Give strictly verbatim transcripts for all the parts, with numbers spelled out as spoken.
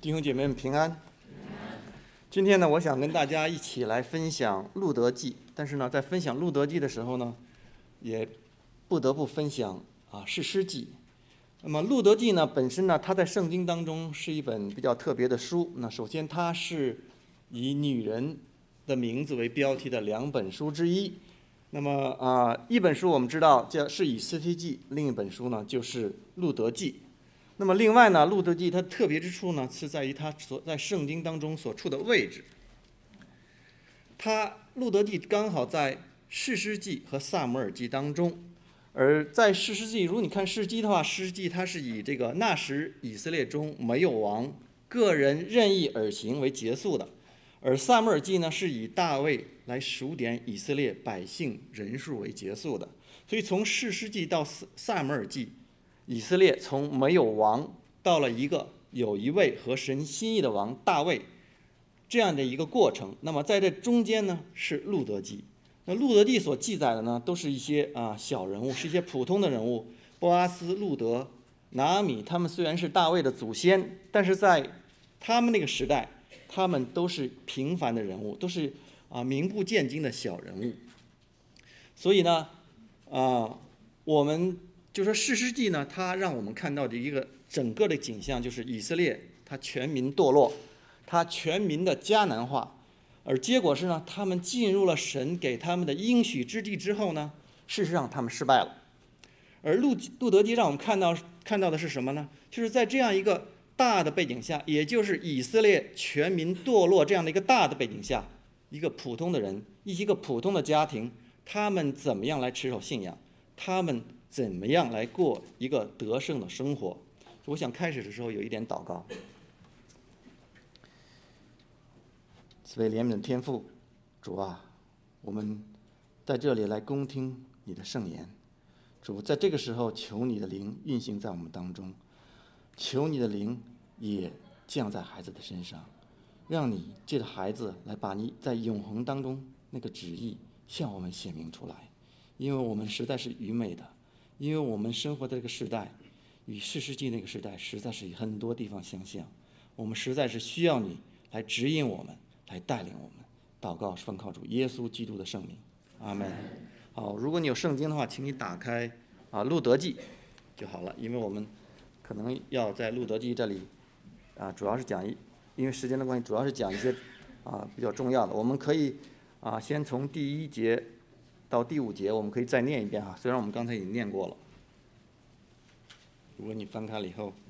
弟兄姐妹们平安。今天呢，我想跟大家一起来分享路德记。但是呢，在分享路德记的时候呢，也不得不分享啊士师记。那么路德记呢，本身呢，它在圣经当中是一本比较特别的书。那首先，它是以女人的名字为标题的两本书之一。那么啊，一本书我们知道叫是以斯帖记，另一本书呢就是路德记。那么另外呢，路德记它特别之处呢，是在于它所在圣经当中所处的位置。它路德记刚好在士师记和撒母耳记当中，而在士师记，如果你看士师记的话，士师记它是以这个那时以色列中没有王，个人任意而行为结束的，而撒母耳记呢是以大卫来数点以色列百姓人数为结束的。所以从士师记到撒母耳记，以色列从没有王到了一个有一位合神心意的王大卫这样的一个过程。那么在这中间呢是路德记。那路德记所记载的呢都是一些啊小人物，是一些普通的人物。波阿斯、路德、拿阿米，他们虽然是大卫的祖先，但是在他们那个时代，他们都是平凡的人物，都是啊名不见经的小人物。所以呢啊我们就说士师记呢，它让我们看到的一个整个的景象，就是以色列它全民堕落，它全民的迦南化，而结果是呢，他们进入了神给他们的应许之地之后呢，事实上他们失败了。而路路德记让我们看到看到的是什么呢？就是在这样一个大的背景下，也就是以色列全民堕落这样的一个大的背景下，一个普通的人，一个普通的家庭，他们怎么样来持守信仰？他们怎么样来过一个得胜的生活？我想开始的时候有一点祷告。慈悲怜悯的天父，主啊，我们在这里来恭听你的圣言。主，在这个时候求你的灵运行在我们当中，求你的灵也降在孩子的身上，让你借着孩子来把你在永恒当中那个旨意向我们显明出来。因为我们实在是愚昧的，因为我们生活在这个时代与士师记那个时代实在是很多地方相像，我们实在是需要你来指引我们，来带领我们。祷告是奉靠主耶稣基督的圣名，阿们。好，如果你有圣经的话，请你打开啊路德记就好了，因为我们可能要在路德记这里啊，主要是讲一，因为时间的关系，主要是讲一些啊比较重要的。我们可以啊先从第一节到第五节，我们可以再念一遍哈，虽然我们刚才已经念过了。如果你翻开了以后，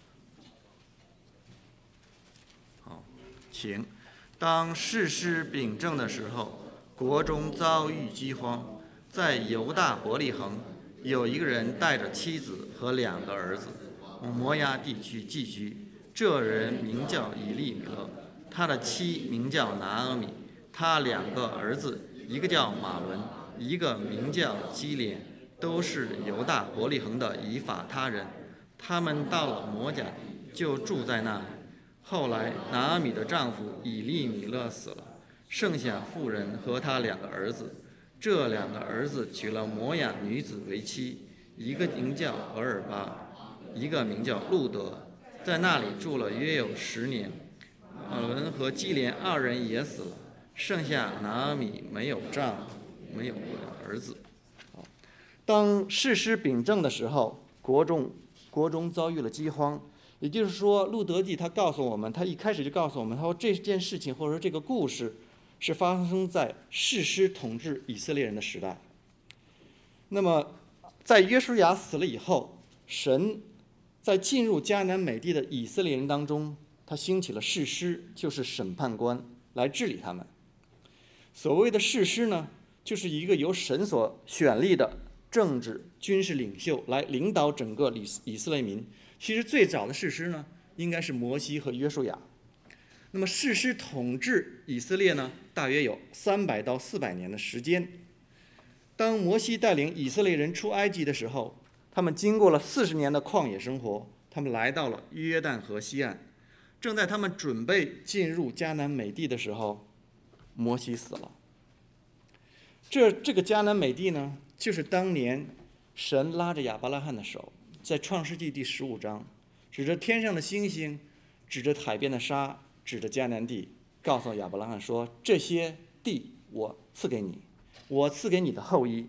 好，请。当士师秉政的时候，国中遭遇饥荒，在犹大伯利恒，有一个人带着妻子和两个儿子，往摩押地区寄居。这人名叫以利米勒，他的妻名叫拿俄米，他两个儿子，一个叫马伦，一个名叫基连，都是犹大伯利恒的以法他人。他们到了摩甲地，就住在那里。后来拿阿米的丈夫以利米勒死了，剩下妇人和他两个儿子。这两个儿子娶了摩押女子为妻，一个名叫俄尔巴，一个名叫路德，在那里住了约有十年。马伦和基连二人也死了，剩下拿阿米没有丈夫，没有儿子。当士师秉政的时候，国中国中遭遇了饥荒。也就是说，路德记他告诉我们，他一开始就告诉我们，他说这件事情或者说这个故事是发生在士师统治以色列人的时代。那么在约书亚死了以后，神在进入迦南美地的以色列人当中，他兴起了士师，就是审判官来治理他们。所谓的士师呢，就是一个由神所选立的政治军事领袖来领导整个以色列民。其实最早的士师呢，应该是摩西和约书亚。那么士师统治以色列呢，大约有三百到四百年的时间。当摩西带领以色列人出埃及的时候，他们经过了四十年的旷野生活，他们来到了约旦河西岸。正在他们准备进入迦南美地的时候，摩西死了。这这个迦南美地呢，就是当年神拉着亚伯拉罕的手，在创世纪第十五章，指着天上的星星， 指着海边的沙，指着迦南地，告诉亚伯拉罕说：这些地我赐给你，我赐给你的后裔。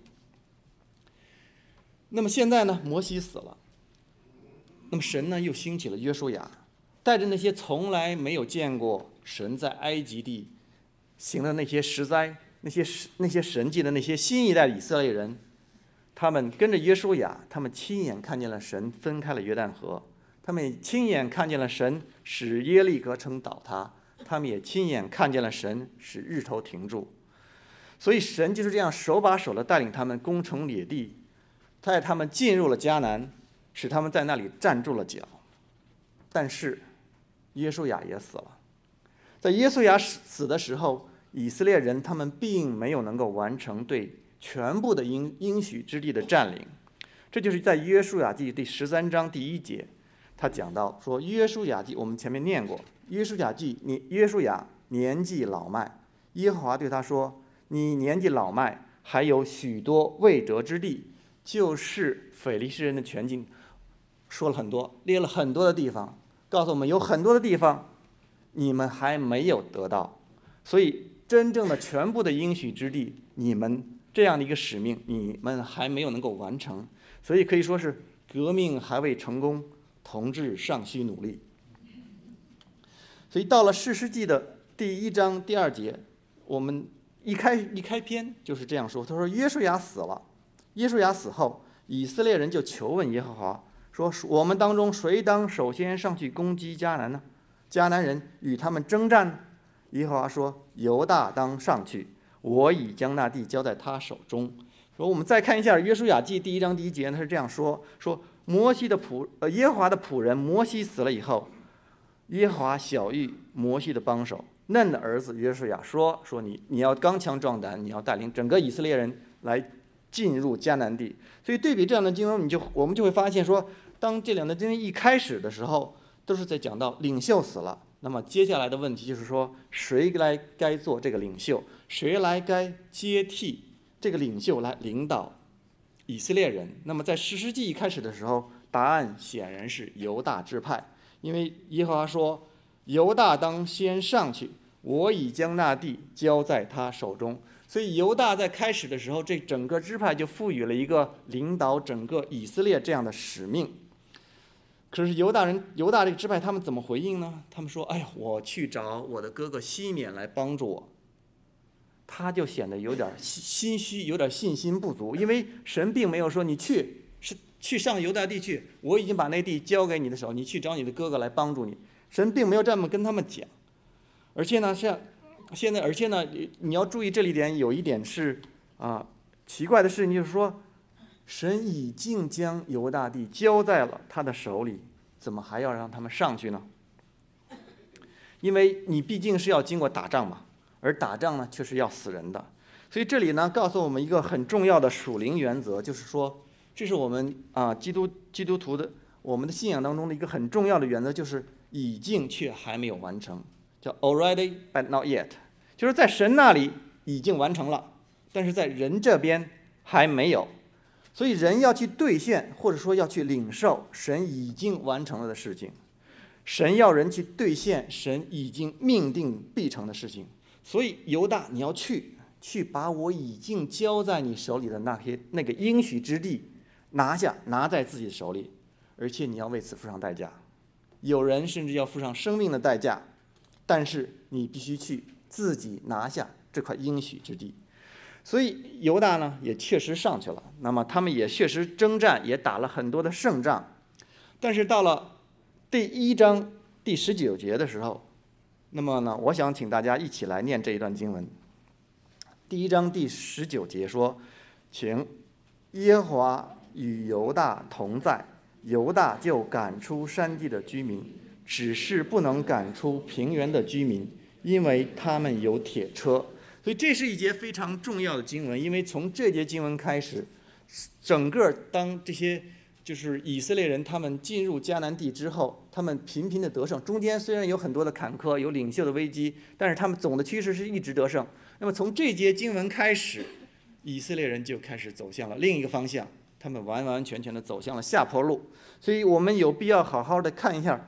那么现在呢，摩西死了，那么神呢又兴起了约书亚，带着那些从来没有见过神在埃及地行的那些实灾、那些那些神迹的那些新一代的以色列人，他们跟着约书亚，他们亲眼看见了神分开了约旦河，他们也亲眼看见了神使耶利哥城倒塌，他们也亲眼看见了神使日头停住。所以神就是这样手把手的带领他们攻城掠地，带他们进入了迦南，使他们在那里站住了脚。但是约书亚也死了。在约书亚死的时候，以色列人他们并没有能够完成对全部的应应许之地的占领。这就是在约书亚记第十三章第一节，他讲到说，约书亚记我们前面念过，约书亚记你约书亚年纪老迈，耶和华对他说：你年纪老迈，还有许多未得之地，就是非利士人的全境。说了很多，列了很多的地方，告诉我们有很多的地方你们还没有得到，所以真正的全部的应许之地，你们这样的一个使命，你们还没有能够完成，所以可以说是革命还未成功，同志尚需努力。所以到了士师记的第一章第二节，我们一开一开篇就是这样说，他说约书亚死了，约书亚死后，以色列人就求问耶和华说：我们当中谁当首先上去攻击迦南呢？迦南人与他们征战呢？耶和华说：犹大当上去，我已将那地交在他手中。说我们再看一下约书亚记第一章第一节，他是这样说：说摩西的仆呃耶和华的仆人摩西死了以后，耶和华晓谕摩西的帮手嫩的儿子约书亚说：说你你要刚强壮胆，你要带领整个以色列人来进入迦南地。所以对比这样的经文，你就我们就会发现说，当这两段经文一开始的时候，都是在讲到领袖死了，那么接下来的问题就是说，谁来该做这个领袖，谁来该接替这个领袖来领导以色列人。那么在士师记一开始的时候，答案显然是犹大支派，因为耶和华说：犹大当先上去，我已将那地交在他手中。所以犹大在开始的时候，这整个支派就赋予了一个领导整个以色列这样的使命。可是犹大人犹大这个支派他们怎么回应呢？他们说：哎呀，我去找我的哥哥西缅来帮助我。他就显得有点心虚，有点信心不足，因为神并没有说你去是去上犹大地去，我已经把那地交给你的手，你去找你的哥哥来帮助你。神并没有这么跟他们讲。而且呢，像现在，而且呢，你要注意这里点有一点是啊奇怪的事情，就是说，神已经将犹大地交在了他的手里，怎么还要让他们上去呢？因为你毕竟是要经过打仗嘛，而打仗呢却是要死人的。所以这里呢告诉我们一个很重要的属灵原则，就是说，这是我们啊基督基督徒的我们的信仰当中的一个很重要的原则，就是已经却还没有完成，叫 already but not yet， 就是在神那里已经完成了，但是在人这边还没有。所以人要去兑现，或者说要去领受神已经完成了的事情，神要人去兑现神已经命定必成的事情。所以犹大，你要去去把我已经交在你手里的那些那个应许之地拿下，拿在自己的手里，而且你要为此付上代价。有人甚至要付上生命的代价，但是你必须去自己拿下这块应许之地。所以犹大呢也确实上去了，那么他们也确实征战，也打了很多的胜仗。但是到了第一章第十九节的时候，那么呢，我想请大家一起来念这一段经文。第一章第十九节说：请耶和华与犹大同在，犹大就赶出山地的居民，只是不能赶出平原的居民，因为他们有铁车。所以这是一节非常重要的经文，因为从这节经文开始，整个当这些就是以色列人他们进入迦南地之后，他们频频的得胜，中间虽然有很多的坎坷，有领袖的危机，但是他们总的趋势是一直得胜。那么从这节经文开始，以色列人就开始走向了另一个方向，他们完完全全的走向了下坡路。所以我们有必要好好的看一下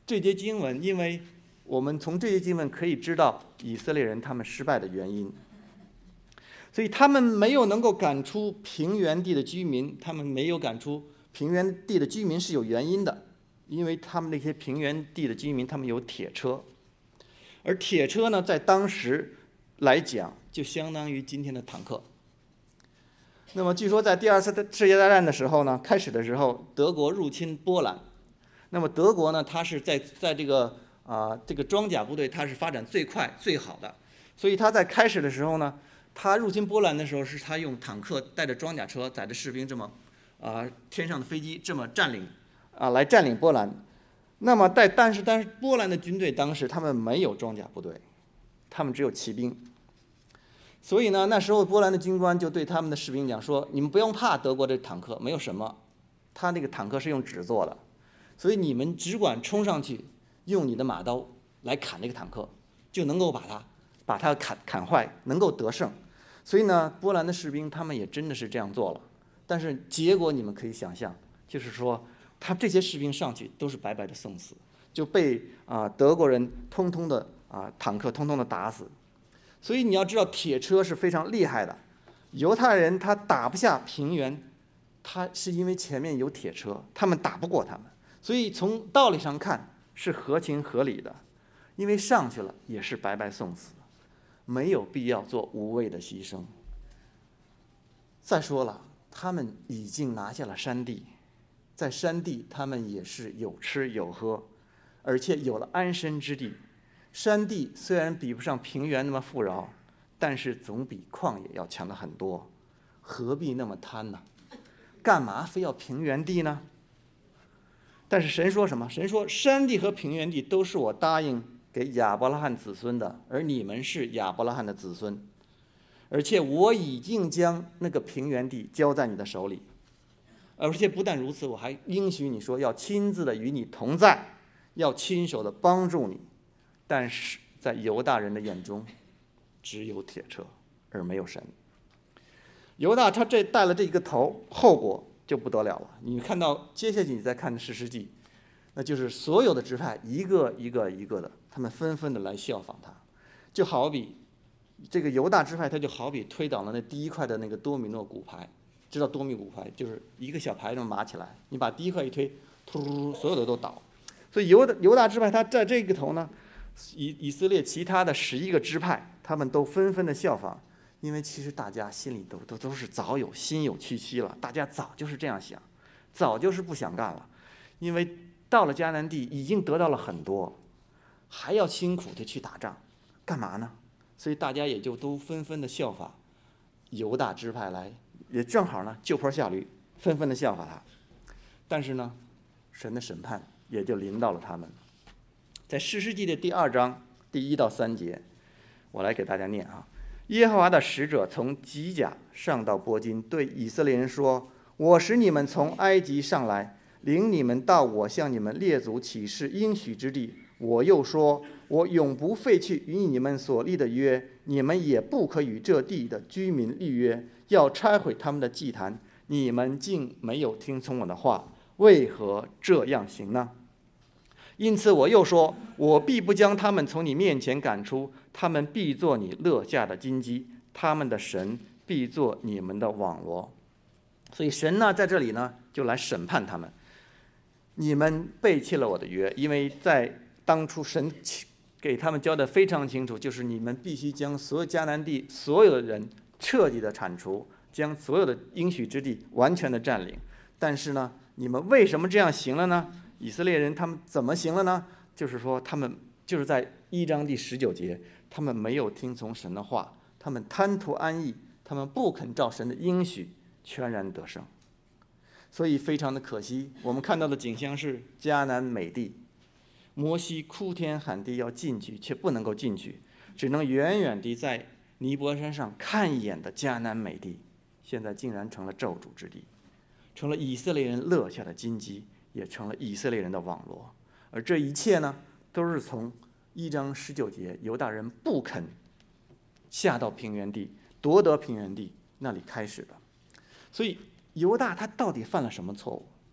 这节经文，因为我们从这些经文可以知道以色列人他们失败的原因，所以他们没有能够赶出平原地的居民，他们没有赶出平原地的居民是有原因的，因为他们那些平原地的居民他们有铁车，而铁车呢在当时来讲就相当于今天的坦克。那么据说在第二次世界大战的时候呢，开始的时候德国入侵波兰，那么德国呢它是在在这个啊、呃、这个装甲部队它是发展最快最好的，所以它在开始的时候呢，他入侵波兰的时候是他用坦克带着装甲车载着士兵这么啊、呃、天上的飞机这么占领啊、呃、来占领波兰。那么在但是但是波兰的军队当时他们没有装甲部队，他们只有骑兵。所以呢，那时候波兰的军官就对他们的士兵讲说：“你们不用怕德国的坦克，没有什么，他那个坦克是用纸做的，所以你们只管冲上去，用你的马刀来砍那个坦克，就能够把它把它砍砍坏，能够得胜。”所以呢，波兰的士兵他们也真的是这样做了，但是结果你们可以想象，就是说他这些士兵上去都是白白的送死，就被啊、呃、德国人通通的啊、呃、坦克通通的打死。所以你要知道，铁车是非常厉害的。犹太人他打不下平原，他是因为前面有铁车，他们打不过他们。所以从道理上看是合情合理的，因为上去了也是白白送死，没有必要做无谓的牺牲。再说了，他们已经拿下了山地，在山地他们也是有吃有喝，而且有了安身之地。山地虽然比不上平原那么富饶，但是总比旷野要强的很多，何必那么贪呢？干嘛非要平原地呢？但是神说什么？神说山地和平原地都是我答应给亚伯拉罕子孙的，而你们是亚伯拉罕的子孙，而且我已经将那个平原地交在你的手里，而且不但如此，我还应许你说要亲自的与你同在，要亲手的帮助你。但是在犹大人的眼中，只有铁车而没有神。犹大他这带了这个头，后果就不得了了。你看到接下去你再看士师记，那就是所有的支派一个一个一个的，他们纷纷的来效仿他，就好比这个犹大支派，他就好比推倒了那第一块的那个多米诺骨牌。知道多米骨牌就是一个小牌这么码起来，你把第一块一推，突，所有的都倒。所以犹大犹大支派他在这个头呢。以以色列其他的十一个支派，他们都纷纷的效仿，因为其实大家心里都都都是早有心有戚戚了，大家早就是这样想，早就是不想干了，因为到了迦南地已经得到了很多，还要辛苦的去打仗，干嘛呢？所以大家也就都纷纷的效法犹大支派来，也正好呢就坡下驴，纷纷的效法他。但是呢，神的审判也就临到了他们。在士师记的第二章第一到三节，我来给大家念啊。耶和华的使者从吉甲上到波金，对以色列人说：“我使你们从埃及上来，领你们到我向你们列祖起誓应许之地。我又说，我永不废去与你们所立的约，你们也不可与这地的居民立约，要拆毁他们的祭坛。你们竟没有听从我的话，为何这样行呢？因此我又说，我必不将他们从你面前赶出，他们必做你乐下的金鸡，他们的神必做你们的网罗。”所以神呢在这里呢就来审判他们，你们背弃了我的约，因为在当初神给他们交代非常清楚，就是你们必须将所有迦南地所有的人彻底的铲除，将所有的应许之地完全的占领。但是呢，你们为什么这样行了呢？以色列人他们怎么行了呢？就是说他们就是在一章第十九节，他们没有听从神的话，他们贪图安逸，他们不肯照神的应许全然得胜。所以非常的可惜，我们看到的景象是迦南美地，摩西哭天喊地要进去，却不能够进去，只能远远地在尼泊山上看一眼的迦南美地，现在竟然成了咒诅之地，成了以色列人乐下的金鸡，也成了以色列人的网罗。而这一切呢，都是从一章十九节犹大人不肯下到平原地，夺得平原地那里开始的。所以犹大他到底犯了什么错误？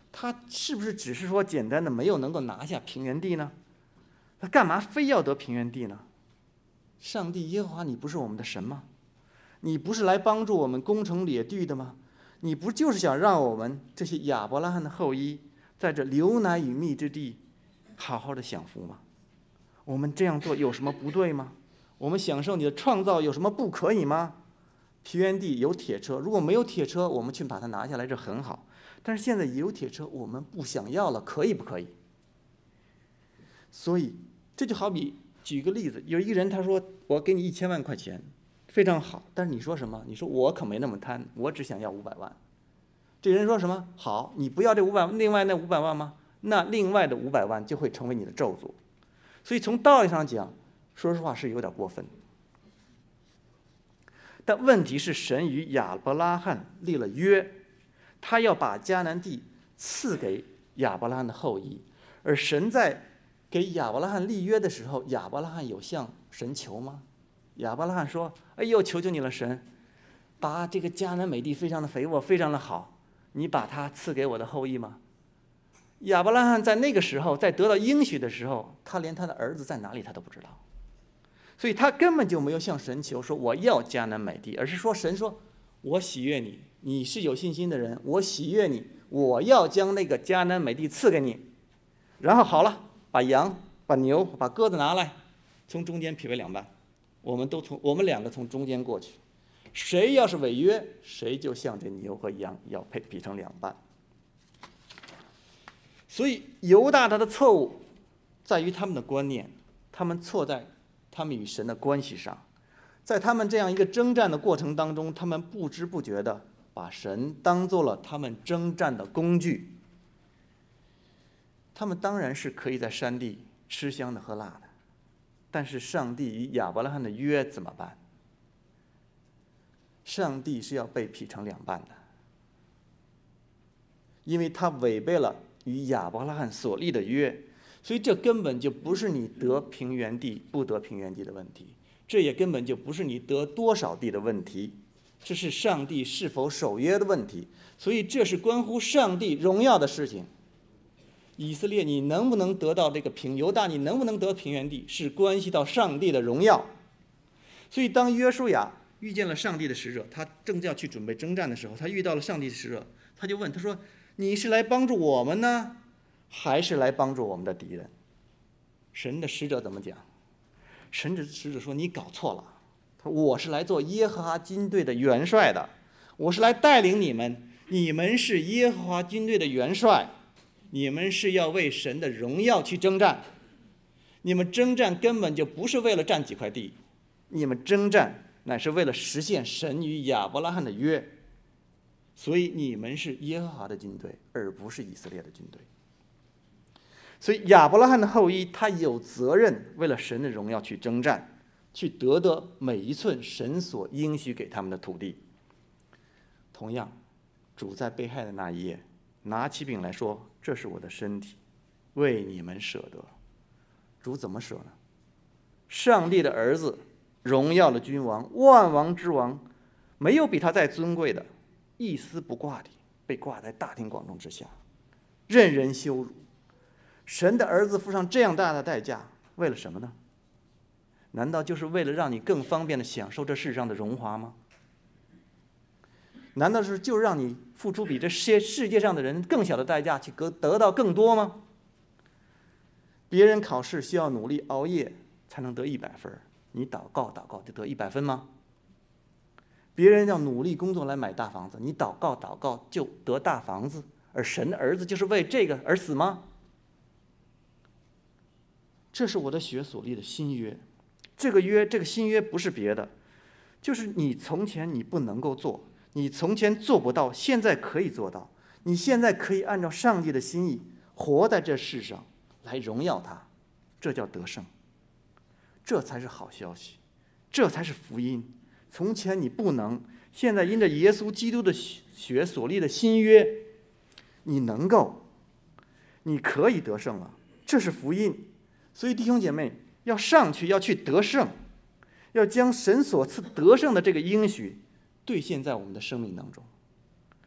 他是不是只是说简单的没有能够拿下平原地呢？他干嘛非要得平原地呢？上帝耶和华，你不是我们的神吗？你不是来帮助我们攻城掠地的吗？你不就是想让我们这些亚伯拉罕的后裔在这流奶与蜜之地好好的享福吗？我们这样做有什么不对吗？我们享受你的创造有什么不可以吗？平原地有铁车，如果没有铁车，我们去把它拿下来，这很好。但是现在有铁车，我们不想要了，可以不可以？所以这就好比举个例子，有一个人他说我给你一千万块钱，非常好，但是你说什么？你说我可没那么贪，我只想要五百万。这人说什么？好，你不要这五百，另外那五百万吗？那另外的五百万就会成为你的咒诅。所以从道理上讲，说实话是有点过分。但问题是，神与亚伯拉罕立了约，他要把迦南地赐给亚伯拉罕的后裔。而神在给亚伯拉罕立约的时候，亚伯拉罕有向神求吗？亚伯拉罕说：“哎呦，求求你了，神，把这个迦南美地非常的肥沃，非常的好，你把它赐给我的后裔吗？”亚伯拉罕在那个时候，在得到应许的时候，他连他的儿子在哪里他都不知道。所以他根本就没有向神求说我要迦南美地，而是说神说我喜悦你，你是有信心的人，我喜悦你，我要将那个迦南美地赐给你。然后好了，把羊把牛把鸽子拿来，从中间劈为两半，我们都从我们两个从中间过去，谁要是违约，谁就像这牛和羊要劈劈成两半。所以犹大他的错误在于他们的观念，他们错在他们与神的关系上。在他们这样一个征战的过程当中，他们不知不觉地把神当做了他们征战的工具。他们当然是可以在山地吃香的喝辣的，但是上帝与亚伯拉罕的约怎么办？上帝是要被劈成两半的，因为他违背了与亚伯拉罕所立的约，所以这根本就不是你得平原地不得平原地的问题，这也根本就不是你得多少地的问题，这是上帝是否守约的问题。所以这是关乎上帝荣耀的事情。以色列你能不能得到这个平，犹大你能不能得平原地，是关系到上帝的荣耀。所以当约书亚遇见了上帝的使者，他正要去准备征战的时候，他遇到了上帝的使者，他就问他说，你是来帮助我们呢，还是来帮助我们的敌人？神的使者怎么讲？神的使者说，你搞错了，他说我是来做耶和华军队的元帅的，我是来带领你们，你们是耶和华军队的元帅，你们是要为神的荣耀去征战，你们征战根本就不是为了占几块地，你们征战乃是为了实现神与亚伯拉罕的约，所以你们是耶和华的军队，而不是以色列的军队。所以亚伯拉罕的后裔他有责任为了神的荣耀去征战，去得得每一寸神所应许给他们的土地。同样，主在被害的那一夜拿起饼来说，这是我的身体，为你们舍得。主怎么舍呢？上帝的儿子，荣耀的君王，万王之王，没有比他再尊贵的，一丝不挂的被挂在大庭广众之下，任人羞辱。神的儿子付上这样大的代价，为了什么呢？难道就是为了让你更方便地享受这世上的荣华吗？难道是就让你付出比这些世界上的人更小的代价去得到更多吗？别人考试需要努力熬夜才能得一百分，你祷告祷告就得一百分吗？别人要努力工作来买大房子，你祷告祷告就得大房子，而神的儿子就是为这个而死吗？这是我的血所立的新约，这个约，这个新约不是别的，就是你从前你不能够做，你从前做不到，现在可以做到，你现在可以按照上帝的心意活在这世上来荣耀他，这叫得胜，这才是好消息，这才是福音。从前你不能，现在因着耶稣基督的血所立的新约，你能够，你可以得胜了，这是福音。所以弟兄姐妹要上去，要去得胜，要将神所赐得胜的这个应许兑现在我们的生命当中。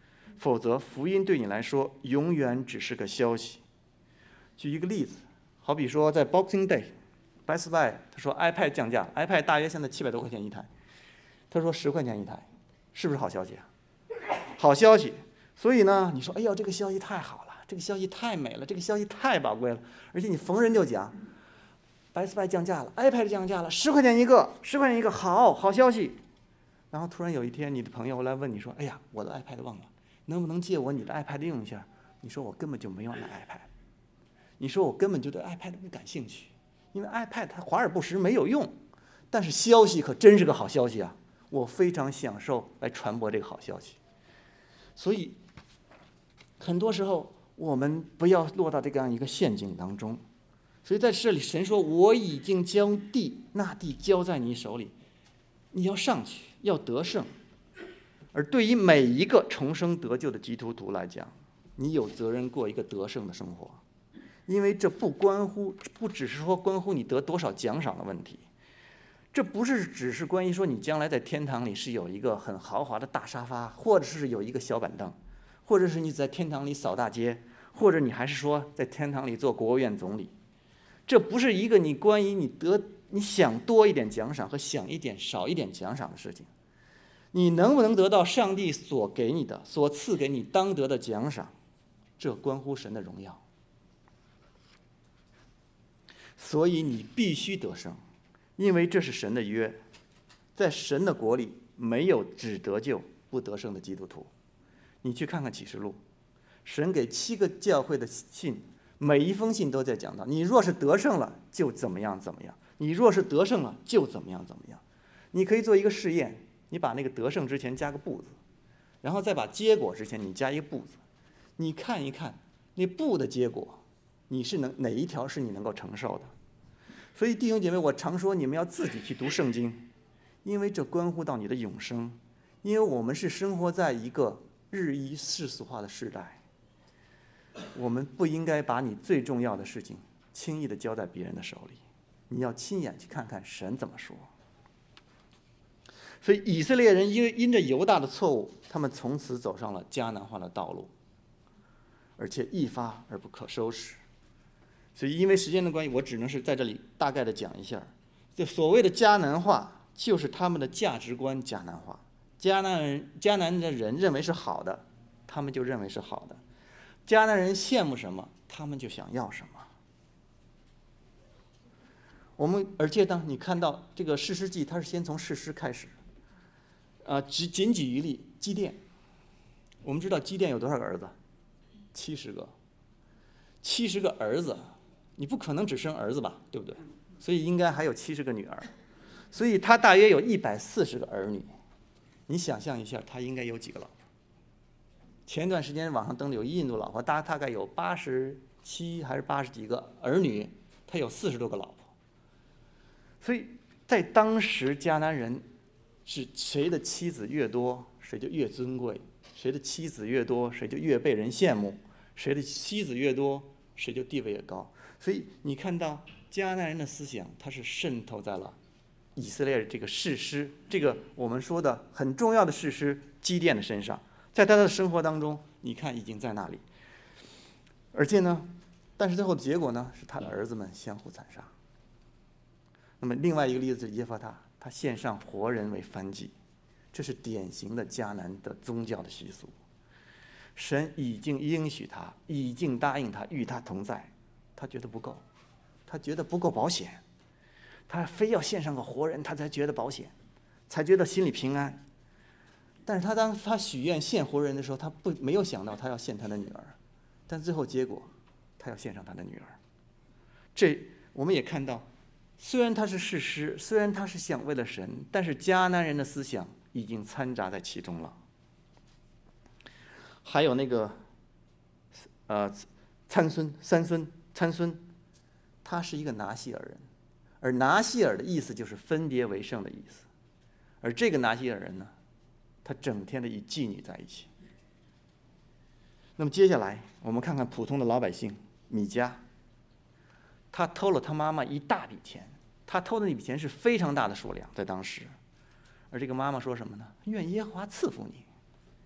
否则福音对你来说永远只是个消息。举一个例子，好比说在 Boxing Day，Best Buy 他说 iPad 降价 ，iPad 大约现在七百多块钱一台，他说十块钱一台，是不是好消息啊？好消息。所以呢，你说哎呦，这个消息太好了，这个消息太美了，这个消息太宝贵了，而且你逢人就讲 Best Buy 降价了 ，iPad 降价了，十块钱一个，十块钱一个，好好消息。然后突然有一天，你的朋友来问你说：“哎呀，我的 iPad 忘了，能不能借我你的 iPad 用一下？”你说：“我根本就没有那 iPad。”你说：“我根本就对 iPad 不感兴趣，因为 iPad 它华而不实，没有用。但是消息可真是个好消息啊！我非常享受来传播这个好消息。”所以，很多时候我们不要落到这样一个陷阱当中。所以在这里，神说：“我已经将地那地交在你手里，你要上去。”要得胜，而对于每一个重生得救的基督徒来讲，你有责任过一个得胜的生活，因为这不关乎，不只是说关乎你得多少奖赏的问题，这不是只是关于说你将来在天堂里是有一个很豪华的大沙发，或者是有一个小板凳，或者是你在天堂里扫大街，或者你还是说在天堂里做国务院总理，这不是一个你关于你得你想多一点奖赏和想一点少一点奖赏的事情。你能不能得到上帝所给你的、所赐给你当得的奖赏，这关乎神的荣耀。所以你必须得胜，因为这是神的约。在神的国里，没有只得救不得胜的基督徒。你去看看启示录，神给七个教会的信，每一封信都在讲到：你若是得胜了，就怎么样怎么样；你若是得胜了，就怎么样怎么样。你可以做一个试验。你把那个得胜之前加个不字，然后再把结果之前你加一个不字，你看一看那不的结果，你是能哪一条是你能够承受的？所以弟兄姐妹，我常说你们要自己去读圣经，因为这关乎到你的永生。因为我们是生活在一个日益世俗化的时代，我们不应该把你最重要的事情轻易的交在别人的手里，你要亲眼去看看神怎么说。所以以色列人因因着犹大的错误，他们从此走上了迦南化的道路，而且一发而不可收拾。所以因为时间的关系，我只能是在这里大概的讲一下，这所谓的迦南化，就是他们的价值观迦南化。迦南人迦南的人认为是好的，他们就认为是好的；迦南人羡慕什么，他们就想要什么。我们而且当你看到这个士师记，它是先从士师开始。啊，只仅举一例，基甸。我们知道基甸有多少个儿子？七十个。七十个儿子，你不可能只生儿子吧，对不对？所以应该还有七十个女儿，所以他大约有一百四十个儿女。你想象一下，他应该有几个老婆？前段时间网上登的有印度老婆，大大概有八十七还是八十几个儿女，他有四十多个老婆。所以在当时迦南人。是谁的妻子越多，谁就越尊贵；谁的妻子越多，谁就越被人羡慕；谁的妻子越多，谁就地位越高。所以你看到迦南人的思想，它是渗透在了以色列这个士师，这个我们说的很重要的士师基甸的身上，在他的生活当中，你看已经在那里。而且呢，但是最后的结果呢，是他的儿子们相互残杀。那么另外一个例子是耶弗他。他献上活人为燔祭，这是典型的迦南的宗教的习俗。神已经应许他，已经答应他，与他同在，他觉得不够，他觉得不够保险，他非要献上个活人，他才觉得保险，才觉得心里平安。但是他当他许愿献活人的时候，他不没有想到他要献他的女儿，但最后结果，他要献上他的女儿。这我们也看到。虽然他是士师，虽然他是想为了神，但是迦南人的思想已经掺杂在其中了。还有那个，呃，参孙、三孙、参孙，他是一个拿西尔人，而拿西尔的意思就是分别为圣的意思。而这个拿西尔人呢，他整天的与妓女在一起。那么接下来我们看看普通的老百姓米迦。他偷了他妈妈一大笔钱，他偷的那笔钱是非常大的数量，在当时。而这个妈妈说什么呢？愿耶和华赐福你。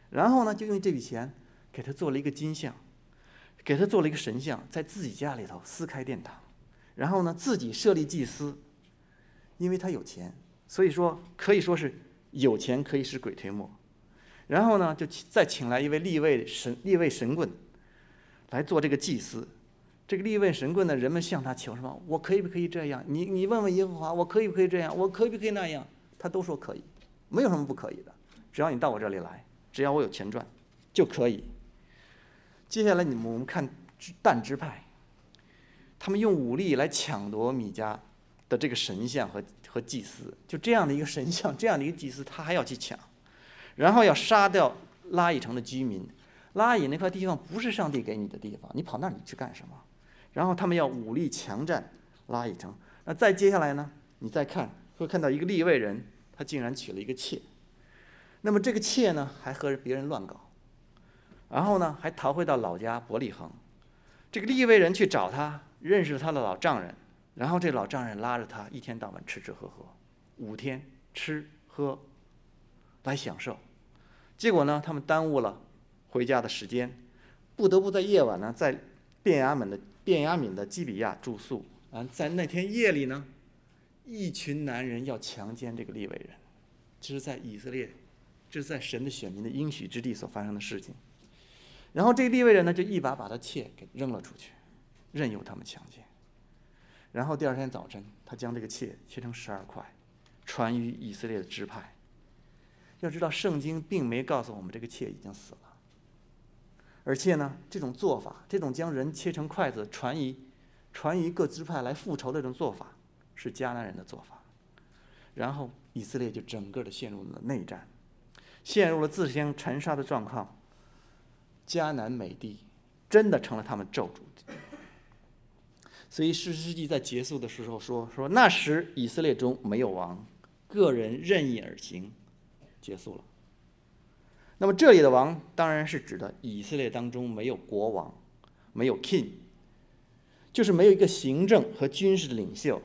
然后呢，就用这笔钱给他做了一个金像，给他做了一个神像，在自己家里头私开殿堂，然后呢，自己设立祭司，因为他有钱，所以说可以说是有钱可以使鬼推磨。然后呢，就再请来一位立位神立位神棍来做这个祭司。这个立位神棍呢，人们向他求什么？我可以不可以这样？你你问问耶和华，我可以不可以这样？我可以不可以那样？他都说可以，没有什么不可以的，只要你到我这里来，只要我有钱赚就可以。接下来你们我们看但支派，他们用武力来抢夺米迦的这个神像和和祭司，就这样的一个神像，这样的一个祭司，他还要去抢，然后要杀掉拉以城的居民。拉以那块地方不是上帝给你的地方，你跑那里去干什么？然后他们要武力强占拉以城。那再接下来呢？你再看会看到一个利未人，他竟然娶了一个妾。那么这个妾呢，还和别人乱搞，然后呢，还逃回到老家伯利恒。这个利未人去找他，认识他的老丈人，然后这老丈人拉着他一天到晚吃吃喝喝，五天吃喝来享受。结果呢，他们耽误了回家的时间，不得不在夜晚呢，在便雅悯的便雅悯的基比亚住宿。啊，在那天夜里呢，一群男人要强奸这个利未人，这是在以色列，这是在神的选民的应许之地所发生的事情。然后这个利未人呢，就一把把他妾给扔了出去，任由他们强奸。然后第二天早晨，他将这个妾切成十二块，传于以色列的支派。要知道，圣经并没告诉我们这个妾已经死了，而且呢，这种做法，这种将人切成筷子传于传于各支派来复仇的这种做法，是迦南人的做法。然后以色列就整个的陷入了内战，陷入了自相残杀的状况。迦南美地真的成了他们咒诅。所以士师记在结束的时候说说那时以色列中没有王，个人任意而行，结束了。那么这里的王当然是指的以色列当中没有国王，没有 king， 就是没有一个行政和军事的领袖。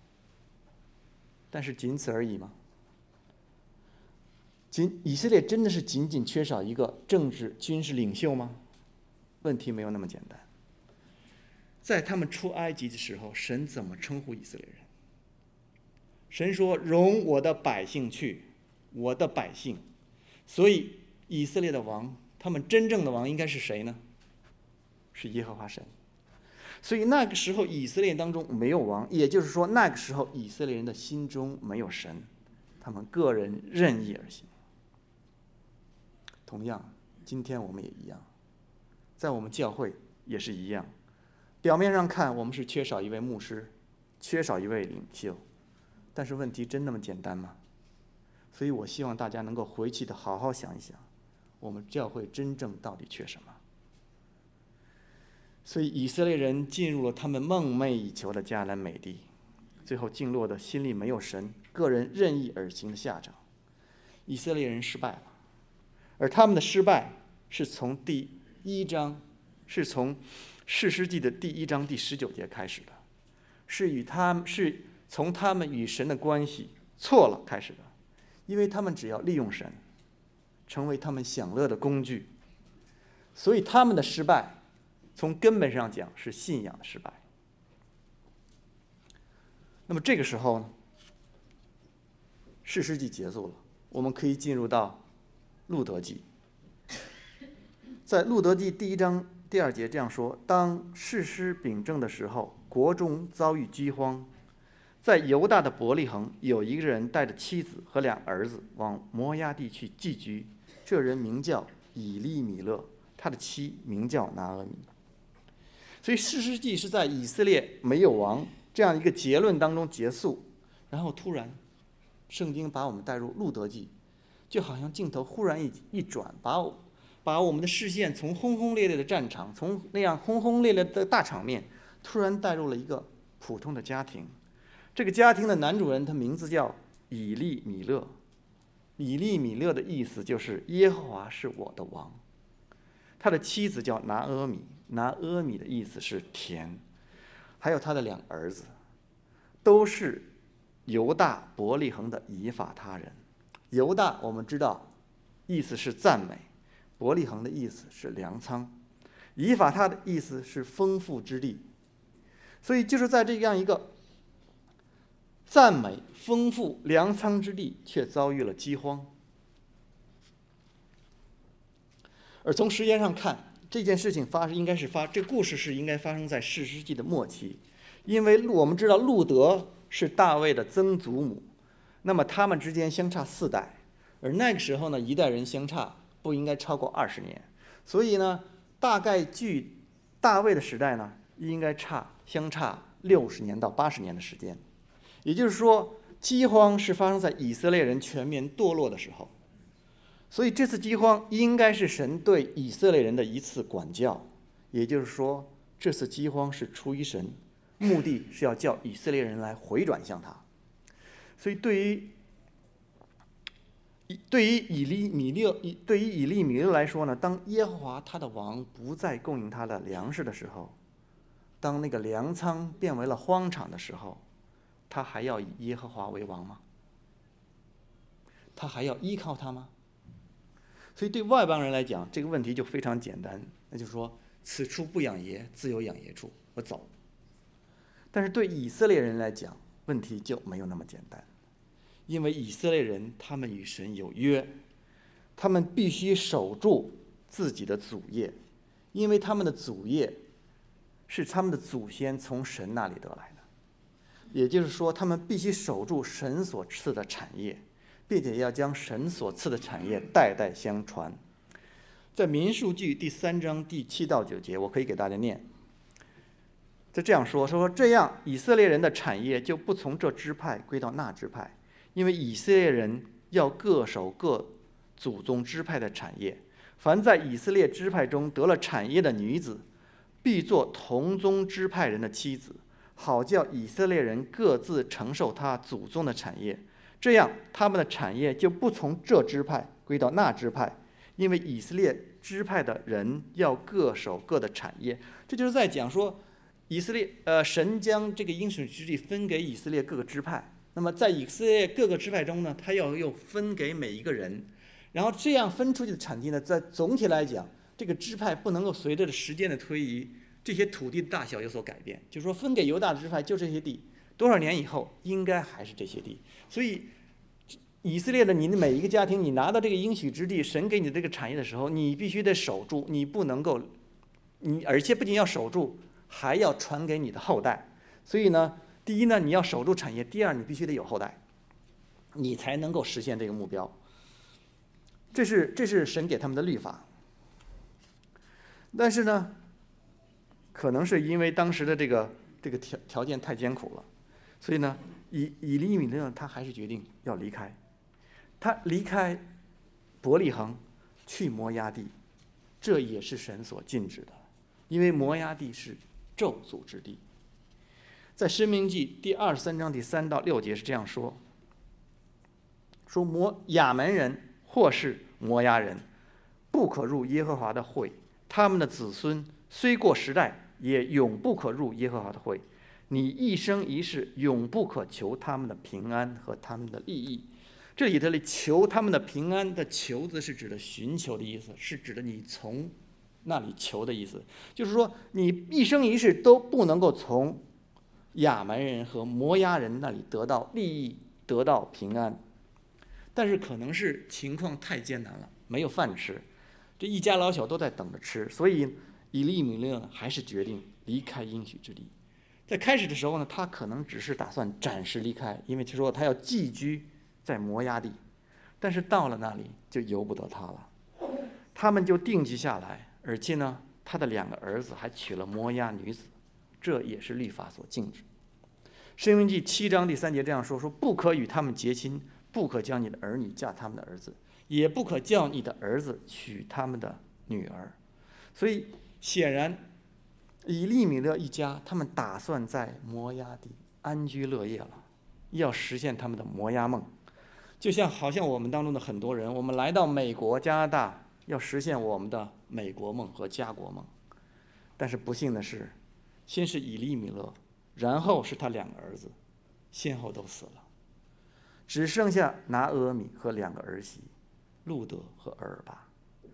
但是仅此而已吗？仅以色列真的是仅仅缺少一个政治军事领袖吗？问题没有那么简单。在他们出埃及的时候，神怎么称呼以色列人？神说：“容我的百姓去，我的百姓。”所以以色列的王，他们真正的王应该是谁呢？是耶和华神。所以那个时候以色列当中没有王，也就是说那个时候以色列人的心中没有神，他们个人任意而行。同样，今天我们也一样，在我们教会也是一样。表面上看，我们是缺少一位牧师，缺少一位领袖，但是问题真那么简单吗？所以我希望大家能够回去的好好想一想，我们教会真正到底缺什么？所以以色列人进入了他们梦寐以求的迦南美地，最后竟落得心里没有神，个人任意而行的下场。以色列人失败了，而他们的失败是从第一章，是从士师记的第一章第十九节开始的，是与他们是从他们与神的关系错了开始的，因为他们只要利用神，成为他们享乐的工具，所以他们的失败，从根本上讲是信仰的失败。那么这个时候呢，士师记结束了，我们可以进入到路得记。在路得记第一章第二节这样说：当士师秉政的时候，国中遭遇饥荒，在犹大的伯利恒有一个人带着妻子和两儿子往摩押地去寄居，这人名叫以利米勒，他的妻名叫拿俄米。所以士师记是在以色列没有王这样一个结论当中结束，然后突然圣经把我们带入路得记，就好像镜头忽然一一转，把我把我们的视线从轰轰烈烈的战场，从那样轰轰烈烈的大场面，突然带入了一个普通的家庭。这个家庭的男主人他名字叫以利米勒，以利米勒的意思就是耶和华是我的王。他的妻子叫拿俄米，拿俄米的意思是甜。还有他的两儿子，都是犹大伯利恒的以法他人。犹大我们知道意思是赞美， 伯利恒的意思是粮仓，以法他的意思是丰富之地。所以就是在这样一个赞美丰富粮仓之地，却遭遇了饥荒。而从时间上看，这件事情发生应该是发，这故事是应该发生在士师记的末期，因为我们知道路德是大卫的曾祖母，那么他们之间相差四代，而那个时候呢，一代人相差不应该超过二十年，所以呢，大概距大卫的时代呢，应该差相差六十年到八十年的时间。也就是说，饥荒是发生在以色列人全面堕落的时候，所以这次饥荒应该是神对以色列人的一次管教。也就是说，这次饥荒是出于神，目的是要叫以色列人来回转向他。所以对于对于以利米勒对于以利米勒来说呢，当耶和华他的王不再供应他的粮食的时候，当那个粮仓变为了荒场的时候，他还要以耶和华为王吗？他还要依靠他吗？所以对外邦人来讲，这个问题就非常简单，那就是说，此处不养爷，自有养爷处，我走。但是对以色列人来讲，问题就没有那么简单，因为以色列人他们与神有约，他们必须守住自己的祖业，因为他们的祖业是他们的祖先从神那里得来的。也就是说，他们必须守住神所赐的产业，并且要将神所赐的产业代代相传。在民数记第三章第七到九节，我可以给大家念。就这样说，说这样以色列人的产业就不从这支派归到那支派，因为以色列人要各守各祖宗支派的产业。凡在以色列支派中得了产业的女子，必做同宗支派人的妻子，好叫以色列人各自承受他祖宗的产业。这样他们的产业就不从这支派归到那支派，因为以色列支派的人要各守各的产业。这就是在讲说，以色列呃，神将这个应许之地分给以色列各个支派，那么在以色列各个支派中呢，他要又分给每一个人，然后这样分出去的产地呢，在总体来讲，这个支派不能够随着时间的推移，这些土地的大小有所改变。就是说，分给犹大的支派就这些地，多少年以后应该还是这些地。所以以色列的你的每一个家庭，你拿到这个应许之地，神给你的这个产业的时候，你必须得守住，你不能够，你而且不仅要守住，还要传给你的后代。所以呢，第一呢，你要守住产业；第二，你必须得有后代，你才能够实现这个目标。这是这是神给他们的律法。但是呢，可能是因为当时的这个这个条条件太艰苦了，所以呢，以以利米勒他还是决定要离开。他离开伯利恒去摩押地，这也是神所禁止的，因为摩押地是咒诅之地。在申命记第二十三章第三到六节是这样说：说摩亚门人或是摩押人，不可入耶和华的会，他们的子孙虽过时代，也永不可入耶和华的会。你一生一世永不可求他们的平安和他们的利益。这里的求他们的平安的求字是指的寻求的意思，是指的你从那里求的意思。就是说，你一生一世都不能够从亚门人和摩押人那里得到利益，得到平安。但是可能是情况太艰难了，没有饭吃，这一家老小都在等着吃，所以以利米勒还是决定离开应许之地。在开始的时候呢，他可能只是打算暂时离开，因为他说他要寄居在摩押地，但是到了那里就由不得他了，他们就定居下来，而且呢，他的两个儿子还娶了摩押女子，这也是律法所禁止。申命记七章第三节这样说：说不可与他们结亲，不可叫你的儿女嫁他们的儿子，也不可叫你的儿子娶他们的女儿。所以显然以利米勒一家他们打算在摩押地安居乐业了，要实现他们的摩押梦。就像好像我们当中的很多人，我们来到美国加拿大要实现我们的美国梦和家国梦，但是不幸的是，先是以利米勒，然后是他两个儿子，先后都死了，只剩下拿俄米和两个儿媳路德和俄尔巴。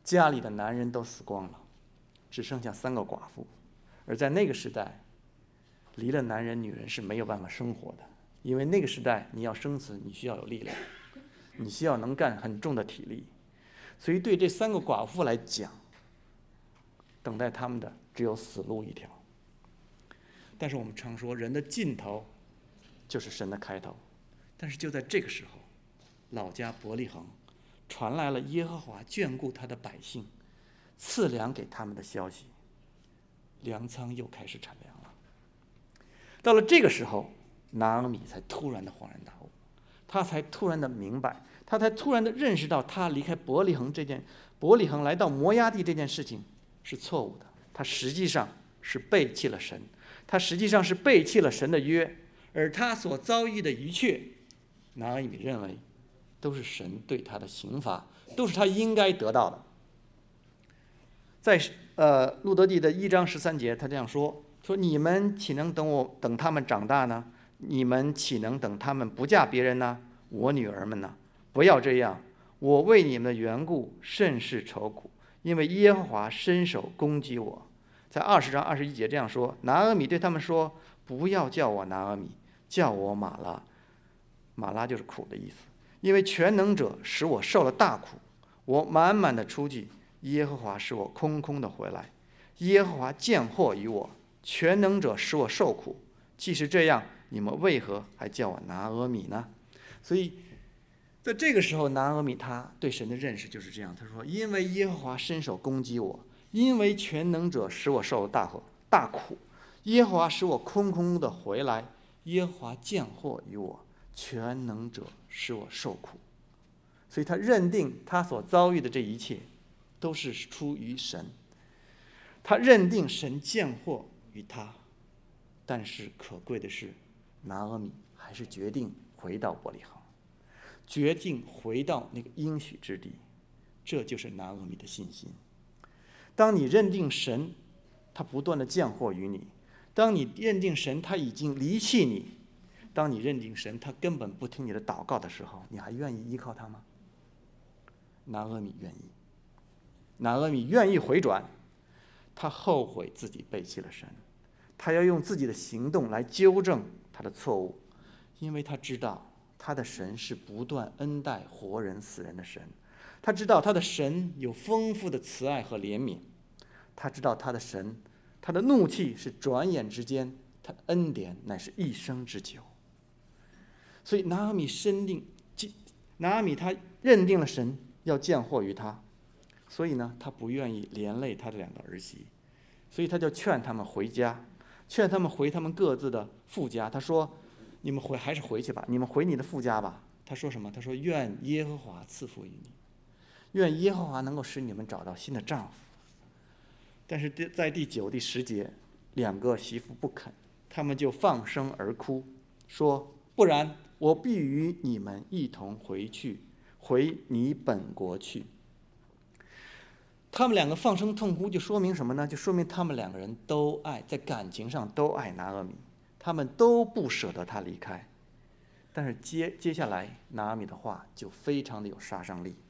家里的男人都死光了，只剩下三个寡妇。而在那个时代，离了男人，女人是没有办法生活的，因为那个时代你要生存，你需要有力量，你需要能干很重的体力。所以对这三个寡妇来讲，等待他们的只有死路一条。但是我们常说，人的尽头就是神的开头。但是就在这个时候，老家伯利恒传来了耶和华眷顾他的百姓，赐粮给他们的消息，粮仓又开始产粮了。到了这个时候，拿俄米才突然的恍然大悟，他才突然的明白，他才突然的认识到，他离开伯利恒这件伯利恒来到摩押地这件事情是错误的，他实际上是背弃了神，他实际上是背弃了神的约，而他所遭遇的一切，拿俄米认为都是神对他的刑罚，都是他应该得到的。在呃路德记的一章十三节，他这样说：说你们岂能等我等他们长大呢？你们岂能等他们不嫁别人呢？我女儿们呢？不要这样，我为你们的缘故甚是愁苦，因为耶和华伸手攻击我。在二十章二十一节这样说：拿俄米对他们说，不要叫我拿俄米，叫我玛拉。玛拉就是苦的意思，因为全能者使我受了大苦，我满满的出去，耶和华使我空空的回来。耶和华见祸于我，全能者使我受苦。既是这样，你们为何还叫我拿俄米呢？所以在这个时候，拿俄米他对神的认识就是这样，他说：因为耶和华伸手攻击我，因为全能者使我受了大祸大苦，耶和华使我空空的回来，耶和华见祸于我，全能者使我受苦。所以他认定他所遭遇的这一切都是出于神，他认定神见祸于他。但是可贵的是，拿俄米还是决定回到伯利恒，决定回到那个应许之地。这就是拿俄米的信心。当你认定神他不断的降祸于你，当你认定神他已经离弃你，当你认定神他根本不听你的祷告的时候，你还愿意依靠他吗？拿俄米愿意，拿俄米愿意回转，他后悔自己背弃了神，他要用自己的行动来纠正他的错误，因为他知道他的神是不断恩待活人死人的神，他知道他的神有丰富的慈爱和怜悯，他知道他的神，他的怒气是转眼之间，他的恩典乃是一生之久。所以拿俄米深定，拿俄米他认定了神要降祸于他，所以呢，他不愿意连累他的两个儿媳，所以他就劝他们回家，劝他们回他们各自的父家。他说：你们回还是回去吧，你们回你的父家吧。他说什么？他说：愿耶和华赐福于你，愿耶和华能够使你们找到新的丈夫。但是在第九、第十节，两个媳妇不肯，他们就放声而哭，说：不然，我必与你们一同回去，回你本国去。他们两个放声痛哭，就说明什么呢？就说明他们两个人都爱，在感情上都爱拿俄米，他们都不舍得他离开。但是接接下来拿俄米的话就非常的有杀伤力。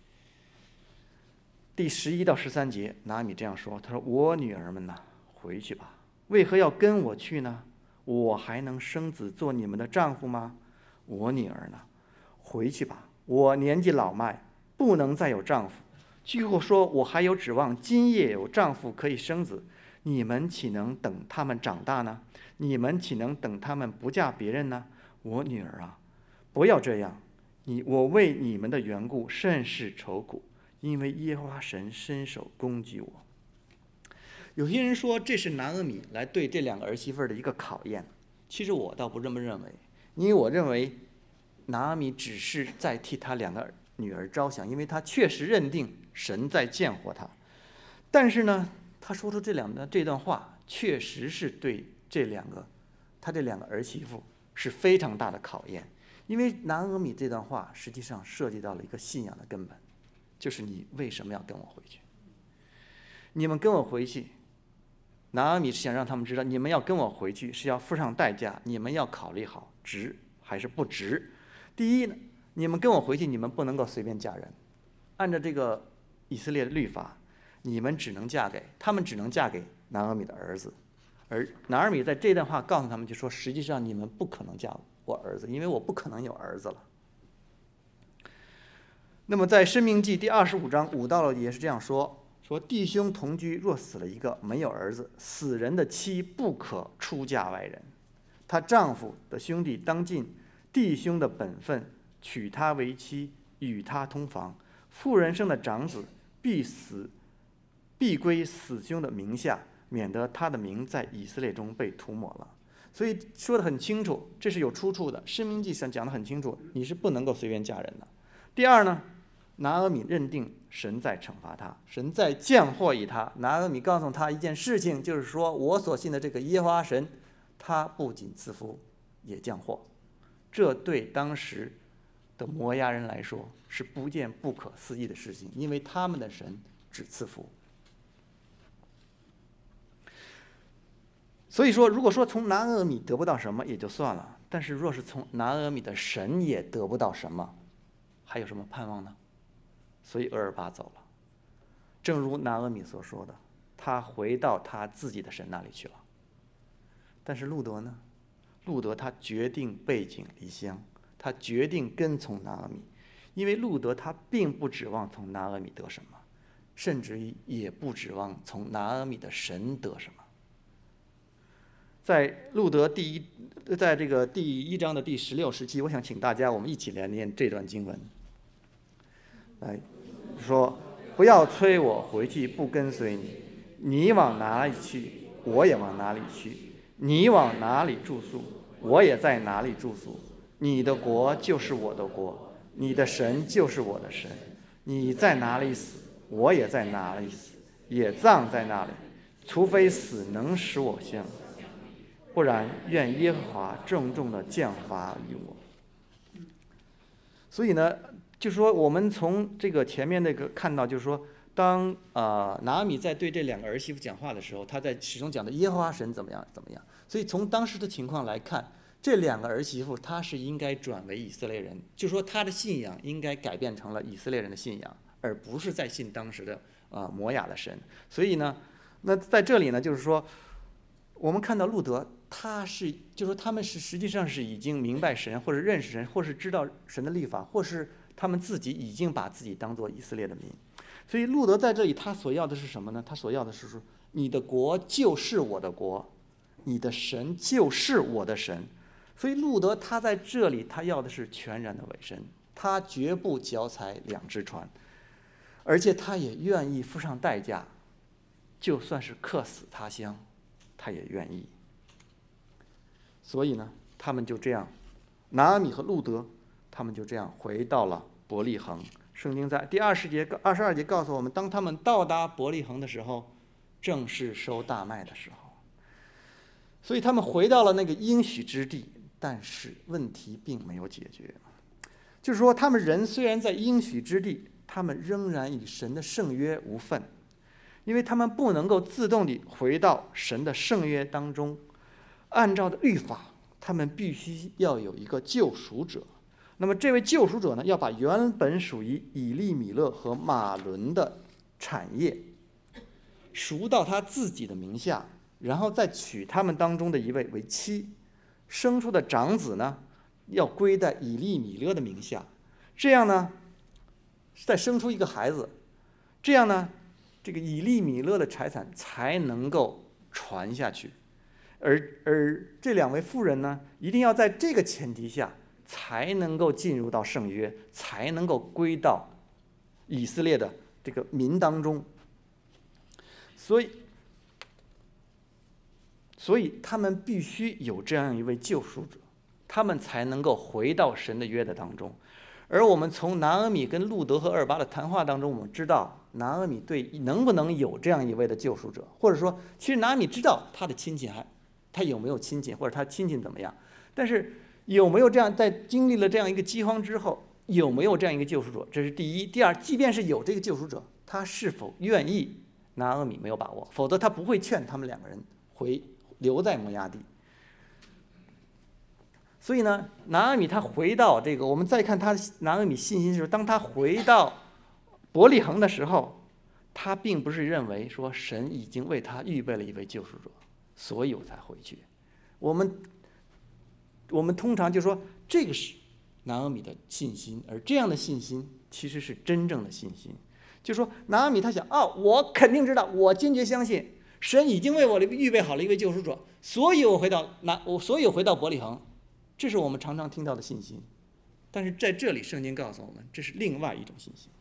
第十一到十三节，拿俄米这样说：他说，我女儿们呐，回去吧，为何要跟我去呢？我还能生子做你们的丈夫吗？我女儿呢，回去吧，我年纪老迈，不能再有丈夫。据后说我还有指望，今夜有丈夫可以生子，你们岂能等他们长大呢？你们岂能等他们不嫁别人呢？我女儿啊，不要这样，你我为你们的缘故甚是愁苦，因为耶和华神伸手攻击我。有些人说这是拿俄米来对这两个儿媳妇的一个考验，其实我倒不这么认为，因为我认为拿俄米只是在替他两个女儿着想，因为他确实认定神在见祸他。但是呢，他说出这两个这段话，确实是对这两个他这两个儿媳妇是非常大的考验，因为拿俄米这段话实际上涉及到了一个信仰的根本，就是你为什么要跟我回去？你们跟我回去，拿俄米是想让他们知道，你们要跟我回去是要付上代价，你们要考虑好值还是不值。第一呢，你们跟我回去，你们不能够随便嫁人。按照这个以色列的律法，你们只能嫁给他们，只能嫁给拿俄米的儿子。而拿俄米在这段话告诉他们，就说实际上你们不可能嫁我儿子，因为我不可能有儿子了。那么在申命记第二十五章五到了也是这样说，说弟兄同居若死了一个，没有儿子，死人的妻不可出嫁外人，她丈夫的兄弟当尽弟兄的本分，娶她为妻，与她通房。妇人生的长子必死，必归死兄的名下，免得他的名在以色列中被涂抹了。所以说得很清楚，这是有出处的。申命记上讲得很清楚，你是不能够随便嫁人的。第二呢，拿俄米认定神在惩罚他，神在降祸于他。拿俄米告诉他一件事情，就是说我所信的这个耶和华神，他不仅赐福，也降祸。这对当时的摩押人来说是不件不可思议的事情，因为他们的神只赐福。所以说，如果说从拿俄米得不到什么也就算了，但是若是从拿俄米的神也得不到什么，还有什么盼望呢？所以俄尔巴走了，正如拿俄米所说的，他回到他自己的神那里去了。但是路德呢？路德他决定背井离乡，他决定跟从拿俄米，因为路德他并不指望从拿俄米得什么，甚至于也不指望从拿俄米的神得什么。在路德第一，在这个第一章的第十六、十七，我想请大家我们一起来念这段经文。来说，不要催我回去不跟随你，你往哪里去，我也往哪里去；你往哪里住宿，我也在哪里住宿。你的国就是我的国，你的神就是我的神。你在哪里死，我也在哪里死，也葬在那里，除非死能使我相。不然，愿耶和华重重的降罚于我。所以呢，就是说，我们从这个前面那个看到，就是说，当呃拿俄米在对这两个儿媳妇讲话的时候，他在始终讲的耶和华神怎么样怎么样。所以从当时的情况来看，这两个儿媳妇她是应该转为以色列人，就是说她的信仰应该改变成了以色列人的信仰，而不是再信当时的呃摩亚的神。所以呢，那在这里呢，就是说，我们看到路德。他是，就说他们是实际上是已经明白神，或者认识神，或是知道神的律法，或是他们自己已经把自己当作以色列的民。所以路德在这里，他所要的是什么呢？他所要的是说，你的国就是我的国，你的神就是我的神。所以路德他在这里，他要的是全然的委身，他绝不脚踩两只船，而且他也愿意付上代价，就算是客死他乡，他也愿意。所以呢，他们就这样，拿俄米和路德，他们就这样回到了伯利恒。圣经在第二十节、二十二节告诉我们，当他们到达伯利恒的时候，正是收大麦的时候。所以他们回到了那个应许之地，但是问题并没有解决。就是说，他们人虽然在应许之地，他们仍然与神的圣约无份，因为他们不能够自动地回到神的圣约当中。按照的律法，他们必须要有一个救赎者。那么这位救赎者呢，要把原本属于以利米勒和马伦的产业赎到他自己的名下，然后再娶他们当中的一位为妻，生出的长子呢，要归在以利米勒的名下。这样呢，再生出一个孩子，这样呢，这个以利米勒的财产才能够传下去。而而这两位妇人呢，一定要在这个前提下，才能够进入到圣约，才能够归到以色列的这个民当中。所以，所以他们必须有这样一位救赎者，他们才能够回到神的约的当中。而我们从拿俄米跟路德和俄尔巴的谈话当中，我们知道拿俄米对能不能有这样一位的救赎者，或者说，其实拿俄米知道他的亲戚还。他有没有亲戚，或者他亲戚怎么样？但是有没有这样，在经历了这样一个饥荒之后，有没有这样一个救赎者？这是第一。第二，即便是有这个救赎者，他是否愿意？拿俄米没有把握，否则他不会劝他们两个人回留在摩押地。所以呢，拿俄米他回到这个，我们再看他拿俄米信心的时候，当他回到伯利恒的时候，他并不是认为说神已经为他预备了一位救赎者，所以我才回去。我们我们通常就说这个是拿俄米的信心，而这样的信心其实是真正的信心。就说拿俄米他想哦，我肯定知道，我坚决相信神已经为我预备好了一位救赎者，所以我回到拿我所以我回到伯利恒，这是我们常常听到的信心。但是在这里圣经告诉我们，这是另外一种信心。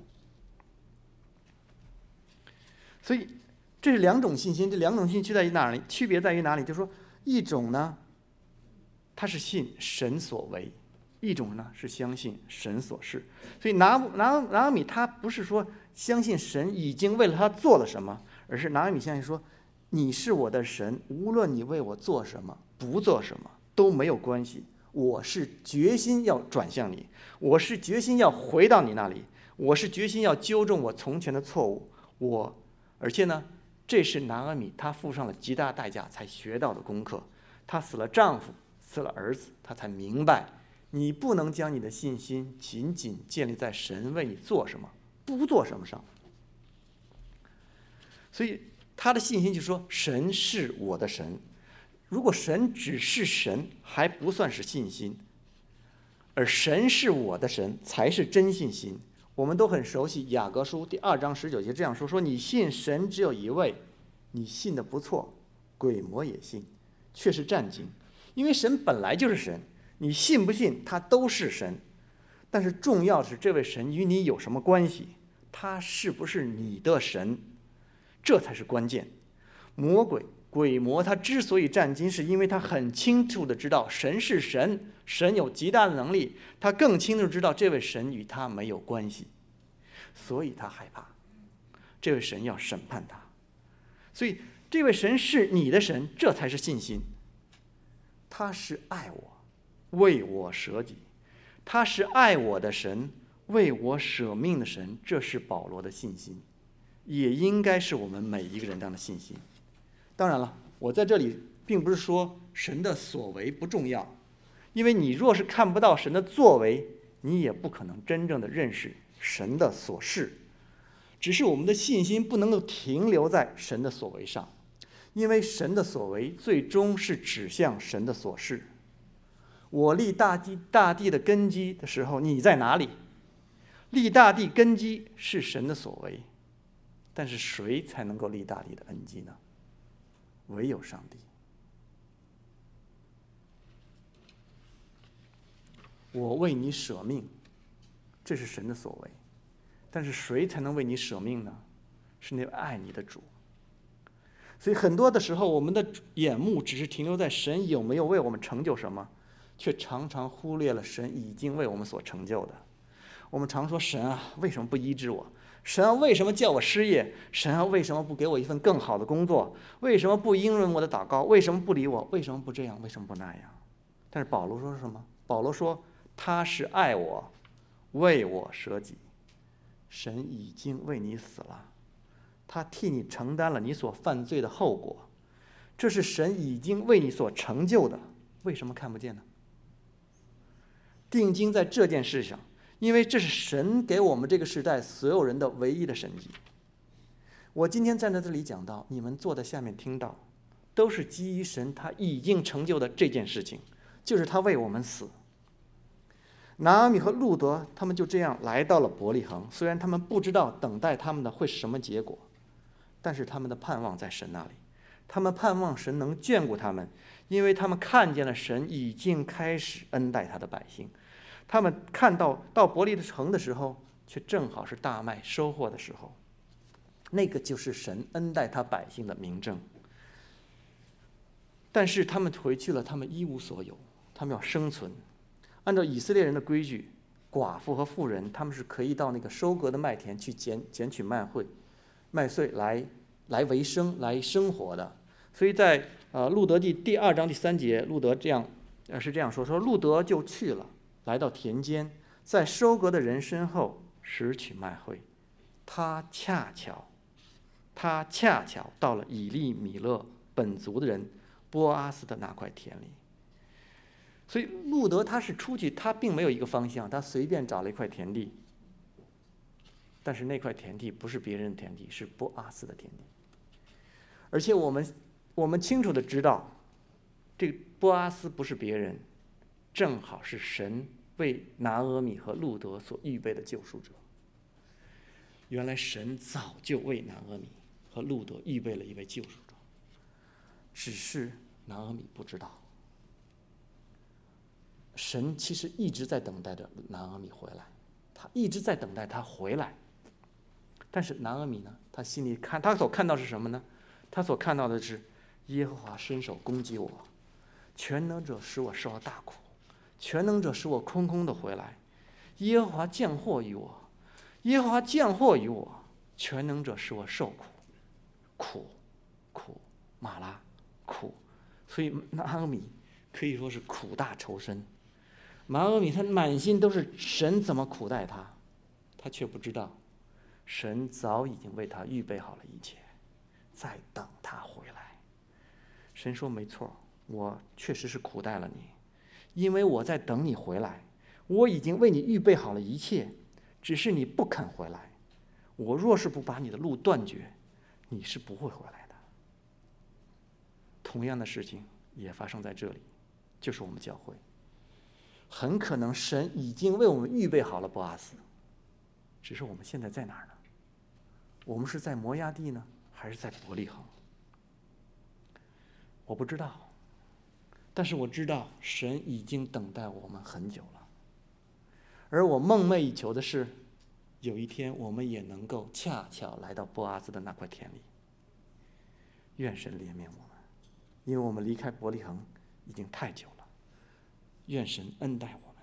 所以这是两种信心，这两种信心在于哪里？区别在于哪里？就是说一种呢，他是信神所为，一种呢是相信神所是。所以拿拿拿俄米他不是说相信神已经为了他做了什么，而是拿俄米相信说，你是我的神，无论你为我做什么不做什么都没有关系，我是决心要转向你，我是决心要回到你那里，我是决心要纠正我从前的错误。我而且呢，这是拿俄米她付上了极大代价才学到的功课。她死了丈夫，死了儿子，她才明白，你不能将你的信心仅仅建立在神为你做什么不做什么上。所以她的信心就是说，神是我的神。如果神只是神，还不算是信心，而神是我的神才是真信心。我们都很熟悉雅各书第二章十九节这样说：说你信神只有一位，你信的不错，鬼魔也信，却是战惊。因为神本来就是神，你信不信他都是神。但是重要的是，这位神与你有什么关系？他是不是你的神？这才是关键。魔鬼鬼魔他之所以战惊，是因为他很清楚的知道神是神，神有极大的能力，他更清楚知道这位神与他没有关系，所以他害怕，这位神要审判他。所以这位神是你的神，这才是信心。他是爱我，为我舍己，他是爱我的神，为我舍命的神，这是保罗的信心，也应该是我们每一个人这样的信心。当然了，我在这里并不是说神的所为不重要，因为你若是看不到神的作为，你也不可能真正的认识神的所是。只是我们的信心不能够停留在神的所为上，因为神的所为最终是指向神的所是。我立大地大地的根基的时候，你在哪里？立大地根基是神的所为，但是谁才能够立大地的根基呢？唯有上帝。我为你舍命，这是神的所为，但是谁才能为你舍命呢？是那位爱你的主。所以很多的时候，我们的眼目只是停留在神有没有为我们成就什么，却常常忽略了神已经为我们所成就的。我们常说，神啊，为什么不医治我？神啊，为什么叫我失业？神啊，为什么不给我一份更好的工作？为什么不应允我的祷告？为什么不理我？为什么不这样？为什么不那样？但是保罗说什么？保罗说他是爱我，为我舍己。神已经为你死了，他替你承担了你所犯罪的后果，这是神已经为你所成就的。为什么看不见呢？定睛在这件事上，因为这是神给我们这个时代所有人的唯一的神迹。我今天站在这里讲到，你们坐在下面听到，都是基于神他已经成就的这件事情，就是他为我们死。拿俄米和路德他们就这样来到了伯利恒，虽然他们不知道等待他们的会是什么结果，但是他们的盼望在神那里，他们盼望神能眷顾他们，因为他们看见了神已经开始恩待他的百姓。他们看到到伯利恒的时候，却正好是大麦收获的时候，那个就是神恩待他百姓的明证。但是他们回去了，他们一无所有，他们要生存。按照以色列人的规矩，寡妇和妇人他们是可以到那个收割的麦田去捡捡取麦穗、麦穗来来为生、来生活的。所以在呃路德记第二章第三节，路德这样呃是这样说：说路德就去了，来到田间，在收割的人身后拾取麦穗。他恰巧，他恰巧到了以利米勒本族的人波阿斯的那块田里。所以路德他是出去，他并没有一个方向，他随便找了一块田地， 但是那块田地不是别人的田地，是波阿斯的田地。而且我们我们清楚的知道，这个波阿斯不是别人，正好是神为拿俄米和路得所预备的救赎者。原来神早就为拿俄米和路得预备了一位救赎者，只是拿俄米不知道。神其实一直在等待着拿俄米回来，他一直在等待他回来。但是拿俄米呢，他心里看，他所看到是什么呢？他所看到的是耶和华伸手攻击我，全能者使我受了大苦，全能者使我空空的回来，耶和华降祸于我，耶和华降祸于我，全能者使我受苦，苦苦马拉苦。所以拿俄米可以说是苦大仇深。拿俄米他满心都是神怎么苦待他，他却不知道神早已经为他预备好了一切，在等他回来。神说没错，我确实是苦待了你，因为我在等你回来，我已经为你预备好了一切，只是你不肯回来。我若是不把你的路断绝，你是不会回来的。同样的事情也发生在这里，就是我们教会。很可能神已经为我们预备好了波阿斯，只是我们现在在哪儿呢？我们是在摩押地呢，还是在伯利恒？我不知道，但是我知道神已经等待我们很久了。而我梦寐以求的是，有一天我们也能够恰巧来到波阿斯的那块田里。愿神怜悯我们，因为我们离开伯利恒已经太久了。愿神恩待我们。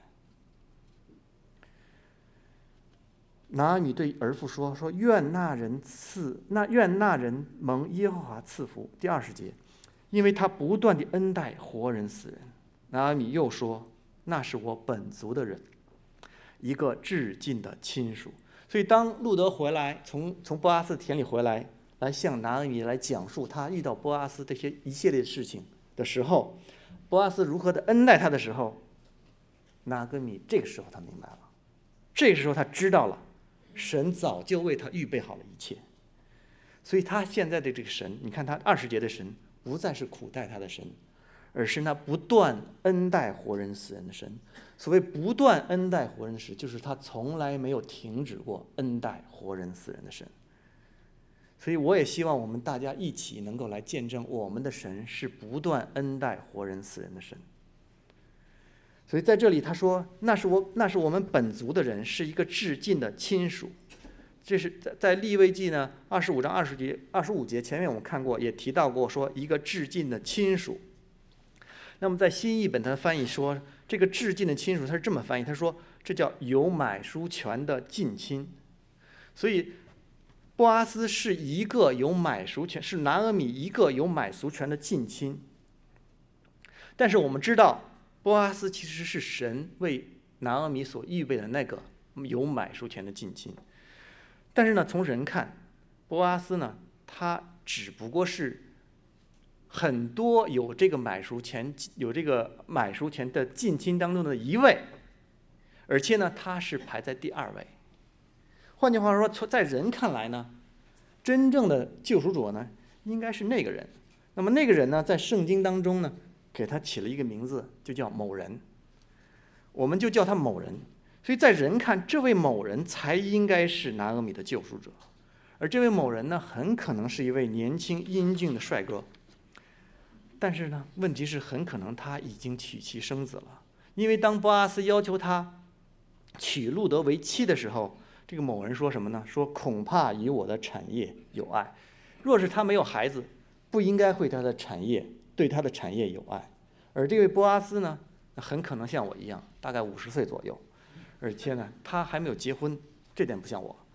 拿俄米对儿妇说：“说愿那人赐那愿那人蒙耶和华赐福。”第二十节，因为他不断地恩待活人死人。拿俄米又说：“那是我本族的人，一个至近的亲属。”所以当路得回来，从从波阿斯田里回来，来向拿俄米来讲述他遇到波阿斯这些一系列的事情的时候，波阿斯如何的恩待他的时候，拿俄米这个时候他明白了，这个时候他知道了，神早就为他预备好了一切。所以他现在的这个神，你看他二十节的神不再是苦待他的神，而是那不断恩待活人死人的神。所谓不断恩待活人死，就是他从来没有停止过恩待活人死人的神。所以我也希望我们大家一起能够来见证，我们的神是不断恩待活人死人的神。所以在这里他说，那是我那是我们本族的人，是一个至近的亲属。这是在在利未记呢二十五章二十节二十五节前面我们看过，也提到过说一个至近的亲属。那么在新译本他翻译说，这个至近的亲属他是这么翻译，他说这叫有买赎权的近亲。所以波阿斯是一个有买赎权，是拿俄米一个有买赎权的近亲。但是我们知道，波阿斯其实是神为拿俄米所预备的那个有买赎权的近亲。但是呢，从人看，波阿斯呢，他只不过是很多有这个买赎权、有这个买赎权的近亲当中的一位，而且呢，他是排在第二位。换句话说，在人看来呢，真正的救赎主呢，应该是那个人。那么那个人呢，在圣经当中呢，给他起了一个名字，就叫某人，我们就叫他某人。所以在人看，这位某人才应该是拿俄米的救赎者，而这位某人呢，很可能是一位年轻英俊的帅哥。但是呢，问题是很可能他已经娶妻生子了，因为当波阿斯要求他娶路得为妻的时候，这个某人说什么呢？说恐怕与我的产业有爱。若是他没有孩子，不应该会他的产业对他的产业有爱。而这位波阿斯呢，很可能像我一样，大概五十岁左右，而且呢，他还没有结婚，这点不像我。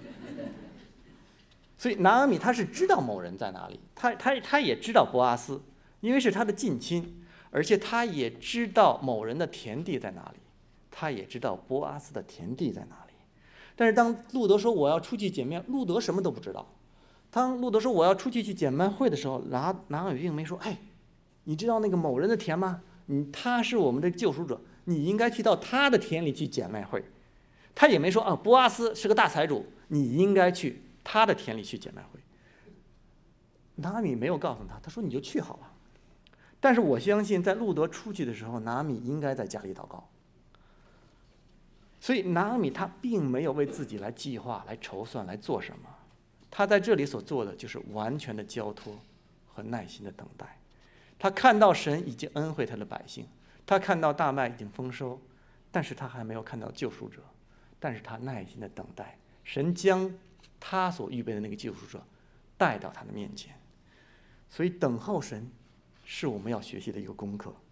所以拿俄米他是知道某人在哪里，他他他也知道波阿斯，因为是他的近亲，而且他也知道某人的田地在哪里，他也知道波阿斯的田地在哪里。但是当路得说我要出去捡面，路得什么都不知道。当路得说我要出去去捡麦会的时候，拿拿俄米并没说，哎，你知道那个某人的田吗？你他是我们的救赎者，你应该去到他的田里去捡麦会。他也没说啊，波阿斯是个大财主， 你应该去他的田里去捡麦穗。拿俄米没有告诉他，他说你就去好了。但是我相信，在路德出去的时候，拿俄米应该在家里祷告。所以拿俄米他并没有为自己来计划、来筹算、来做什么，他在这里所做的就是完全的交托和耐心的等待。他看到神已经恩惠他的百姓，他看到大麦已经丰收，但是他还没有看到救赎者，但是他耐心的等待神将他所预备的那个救赎者带到他的面前。所以等候神是我们要学习的一个功课。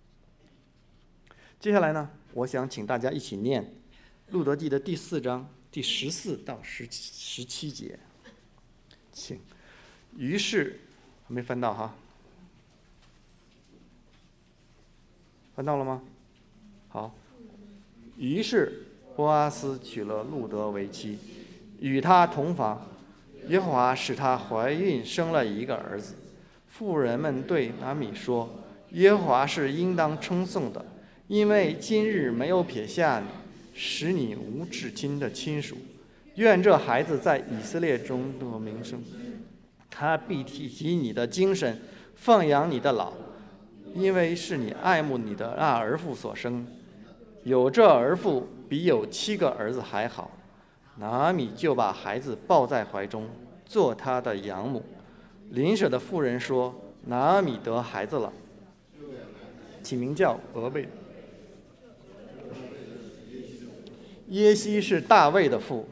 接下来呢，我想请大家一起念路德记的第四章第十四到十十七节，请。于是还没翻到哈，翻到了吗？好。于是波阿斯娶了路德为妻，与他同房。耶和华使她怀孕，生了一个儿子。妇人们对拿俄米说：“耶和华是应当称颂的，因为今日没有撇下你，使你无至亲的亲属。愿这孩子在以色列中得名声，他必提及你的精神，奉养你的老，因为是你爱慕你的那儿妇所生。有这儿妇比有七个儿子还好。”拿俄米就把孩子抱在怀中，做他的养母。邻舍的妇人说：“拿俄米得孩子了，起名叫俄贝。”耶西是大卫的父。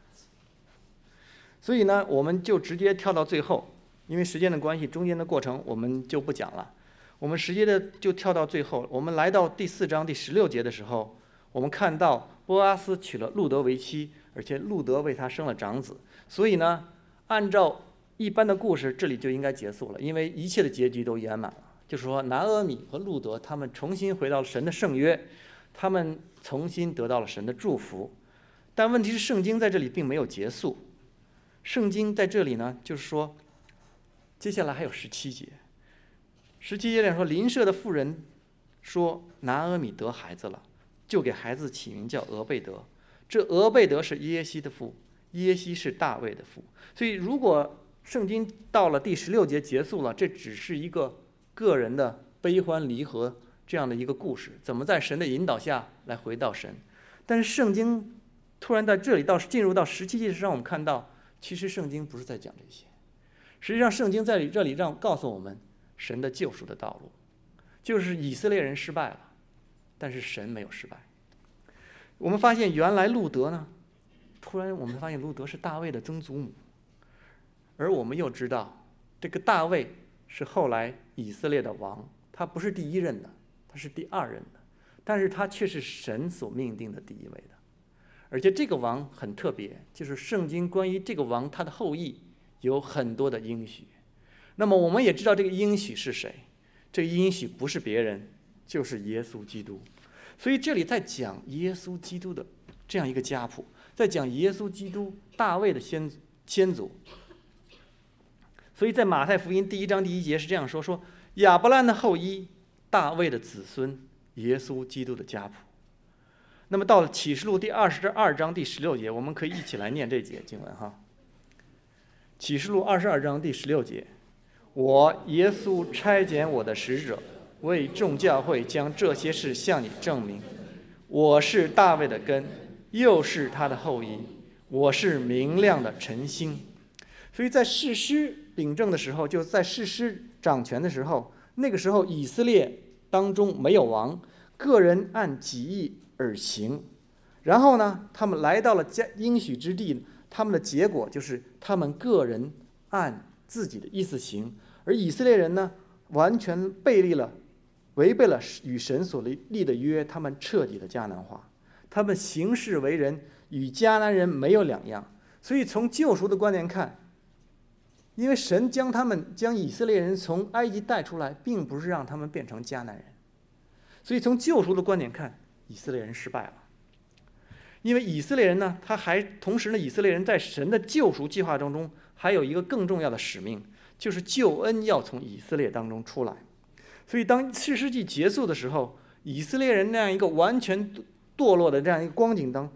所以呢，我们就直接跳到最后，因为时间的关系，中间的过程我们就不讲了。我们直接的就跳到最后，我们来到第四章第十六节的时候，我们看到波阿斯娶了路德为妻，而且路德为他生了长子。所以呢，按照一般的故事，这里就应该结束了，因为一切的结局都圆满了。就是说，拿俄米和路德他们重新回到了神的圣约，他们重新得到了神的祝福。但问题是，圣经在这里并没有结束。圣经在这里呢，就是说，接下来还有十七节。十七节里说，邻舍的妇人说拿俄米得孩子了，就给孩子起名叫俄贝德。这俄贝德是耶西的父，耶西是大卫的父。所以，如果圣经到了第十六节结束了，这只是一个个人的悲欢离合这样的一个故事，怎么在神的引导下来回到神。但是圣经突然在这里到进入到十七节时，让我们看到，其实圣经不是在讲这些，实际上圣经在这里让告诉我们神的救赎的道路，就是以色列人失败了，但是神没有失败。我们发现原来路德呢，突然我们发现路德是大卫的曾祖母，而我们又知道这个大卫是后来以色列的王，他不是第一任的，他是第二任的，但是他却是神所命定的第一位的。而且这个王很特别，就是圣经关于这个王他的后裔有很多的应许。那么我们也知道这个应许是谁，这个应许不是别人，就是耶稣基督。所以这里在讲耶稣基督的这样一个家谱，在讲耶稣基督大卫的先先祖。所以在马太福音第一章第一节是这样说：说亚伯兰的后裔，大卫的子孙，耶稣基督的家谱。那么到了启示录第二十二章第十六节，我们可以一起来念这节经文哈。启示录二十二章第十六节：我耶稣差遣我的使者，为众教会将这些事向你证明。我是大卫的根，又是他的后裔，我是明亮的晨星。所以在士师秉政的时候，就在士师掌权的时候，那个时候以色列当中没有王，个人按己意而行。然后呢，他们来到了应许之地，他们的结果就是他们个人按自己的意思行，而以色列人呢，完全背离了、违背了与神所立的约，他们彻底的迦南化，他们行事为人与迦南人没有两样。所以从救赎的观点看，因为神将他们将以色列人从埃及带出来，并不是让他们变成迦南人，所以从救赎的观点看，以色列人失败了。因为以色列人呢，他还同时呢，以色列人在神的救赎计划当中还有一个更重要的使命，就是救恩要从以色列当中出来。所以当士师记结束的时候，以色列人那样一个完全堕落的这样一个光景当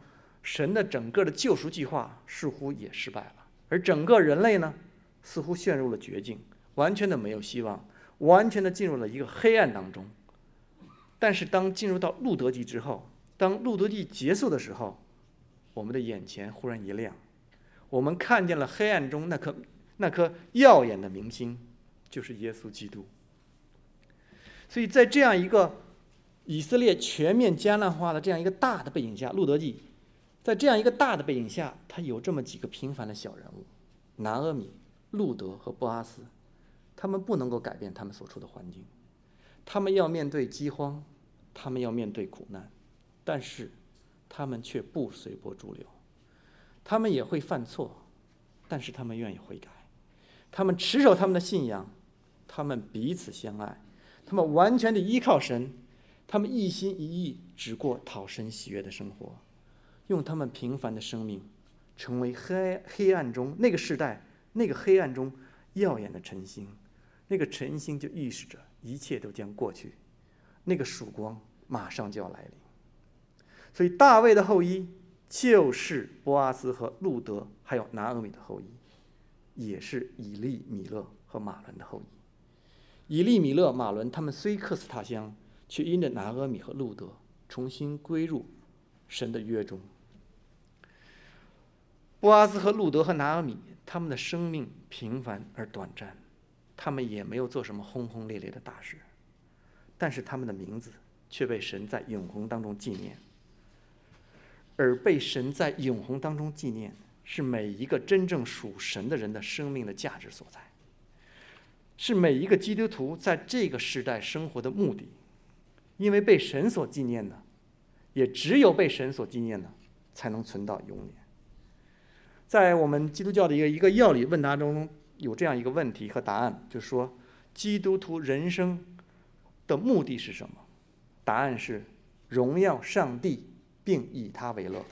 神的整个的救赎计划似乎也失败了，而整个人类呢，似乎陷入了绝境，完全的没有希望，完全的进入了一个黑暗当中。但是当进入到路德记之后，当路德记结束的时候，我们的眼前忽然一亮，我们看见了黑暗中那颗那颗耀眼的明星，就是耶稣基督。所以在这样一个以色列全面迦南化的这样一个大的背景下，路德记在这样一个大的背景下，它有这么几个平凡的小人物，拿俄米、路德和波阿斯，他们不能够改变他们所处的环境，他们要面对饥荒，他们要面对苦难，但是他们却不随波逐流，他们也会犯错，但是他们愿意悔改，他们持守他们的信仰，他们彼此相爱，他们完全的依靠神，他们一心一意只过讨神喜悦的生活，用他们平凡的生命成为黑黑暗中那个时代那个黑暗中耀眼的晨星。那个晨星就预示着一切都将过去，那个曙光马上就要来临。所以大卫的后裔就是波阿斯和路德还有拿俄米的后裔，也是以利米勒和马伦的后裔。以利米勒、马伦他们虽客死他乡，却因着拿俄米和路德重新归入神的约中。波阿斯和路德和拿俄米他们的生命平凡而短暂，他们也没有做什么轰轰烈烈的大事，但是他们的名字却被神在永恒当中纪念。而被神在永恒当中纪念，是每一个真正属神的人的生命的价值所在，是每一个基督徒在这个时代生活的目的。因为被神所纪念的，也只有被神所纪念的，才能存到永远。在我们基督教的一个一个要理问答中，有这样一个问题和答案，就是说基督徒人生的目的是什么？答案是荣耀上帝并以他为乐。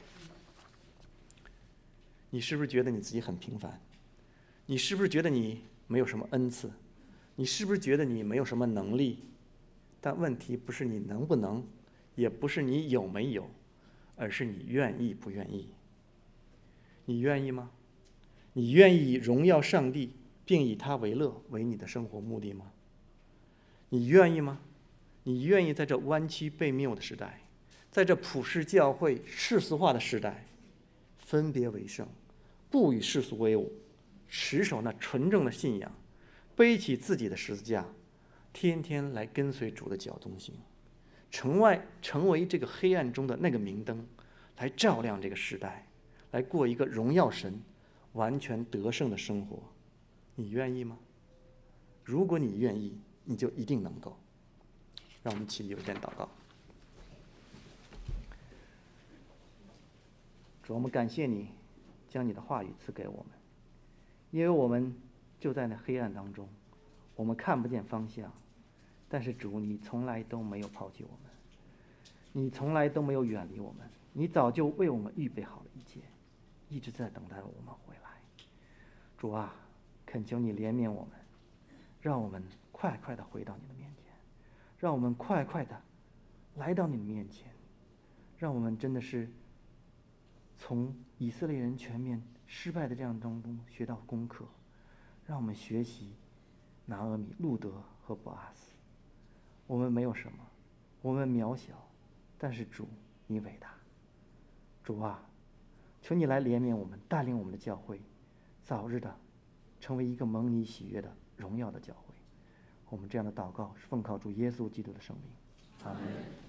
你是不是觉得你自己很平凡？你是不是觉得你没有什么恩赐？你是不是觉得你没有什么能力？但问题不是你能不能，也不是你有没有，而是你愿意不愿意。你愿意吗？你愿意荣耀上帝并以他为乐为你的生活目的吗？你愿意吗？你愿意在这弯曲悖谬的时代，在这普世教会世俗化的时代，分别为圣，不与世俗为伍，持守那纯正的信仰，背起自己的十字架，天天来跟随主的脚踪行，成为成为这个黑暗中的那个明灯，来照亮这个时代，来过一个荣耀神、完全得胜的生活。你愿意吗？如果你愿意，你就一定能够。让我们一起有一点祷告。主，我们感谢你将你的话语赐给我们，因为我们就在那黑暗当中，我们看不见方向，但是主，你从来都没有抛弃我们，你从来都没有远离我们，你早就为我们预备好了一切，一直在等待我们回来。主啊，恳求你怜悯我们，让我们快快的回到你的面前，让我们快快的来到你的面前，让我们真的是从以色列人全面失败的这样当中学到功课，让我们学习拿俄米、路德和波阿斯。我们没有什么，我们渺小，但是主你伟大。主啊，求你来怜悯我们，带领我们的教会早日的成为一个蒙你喜悦的荣耀的教会。我们这样的祷告是奉靠主耶稣基督的圣名，阿门。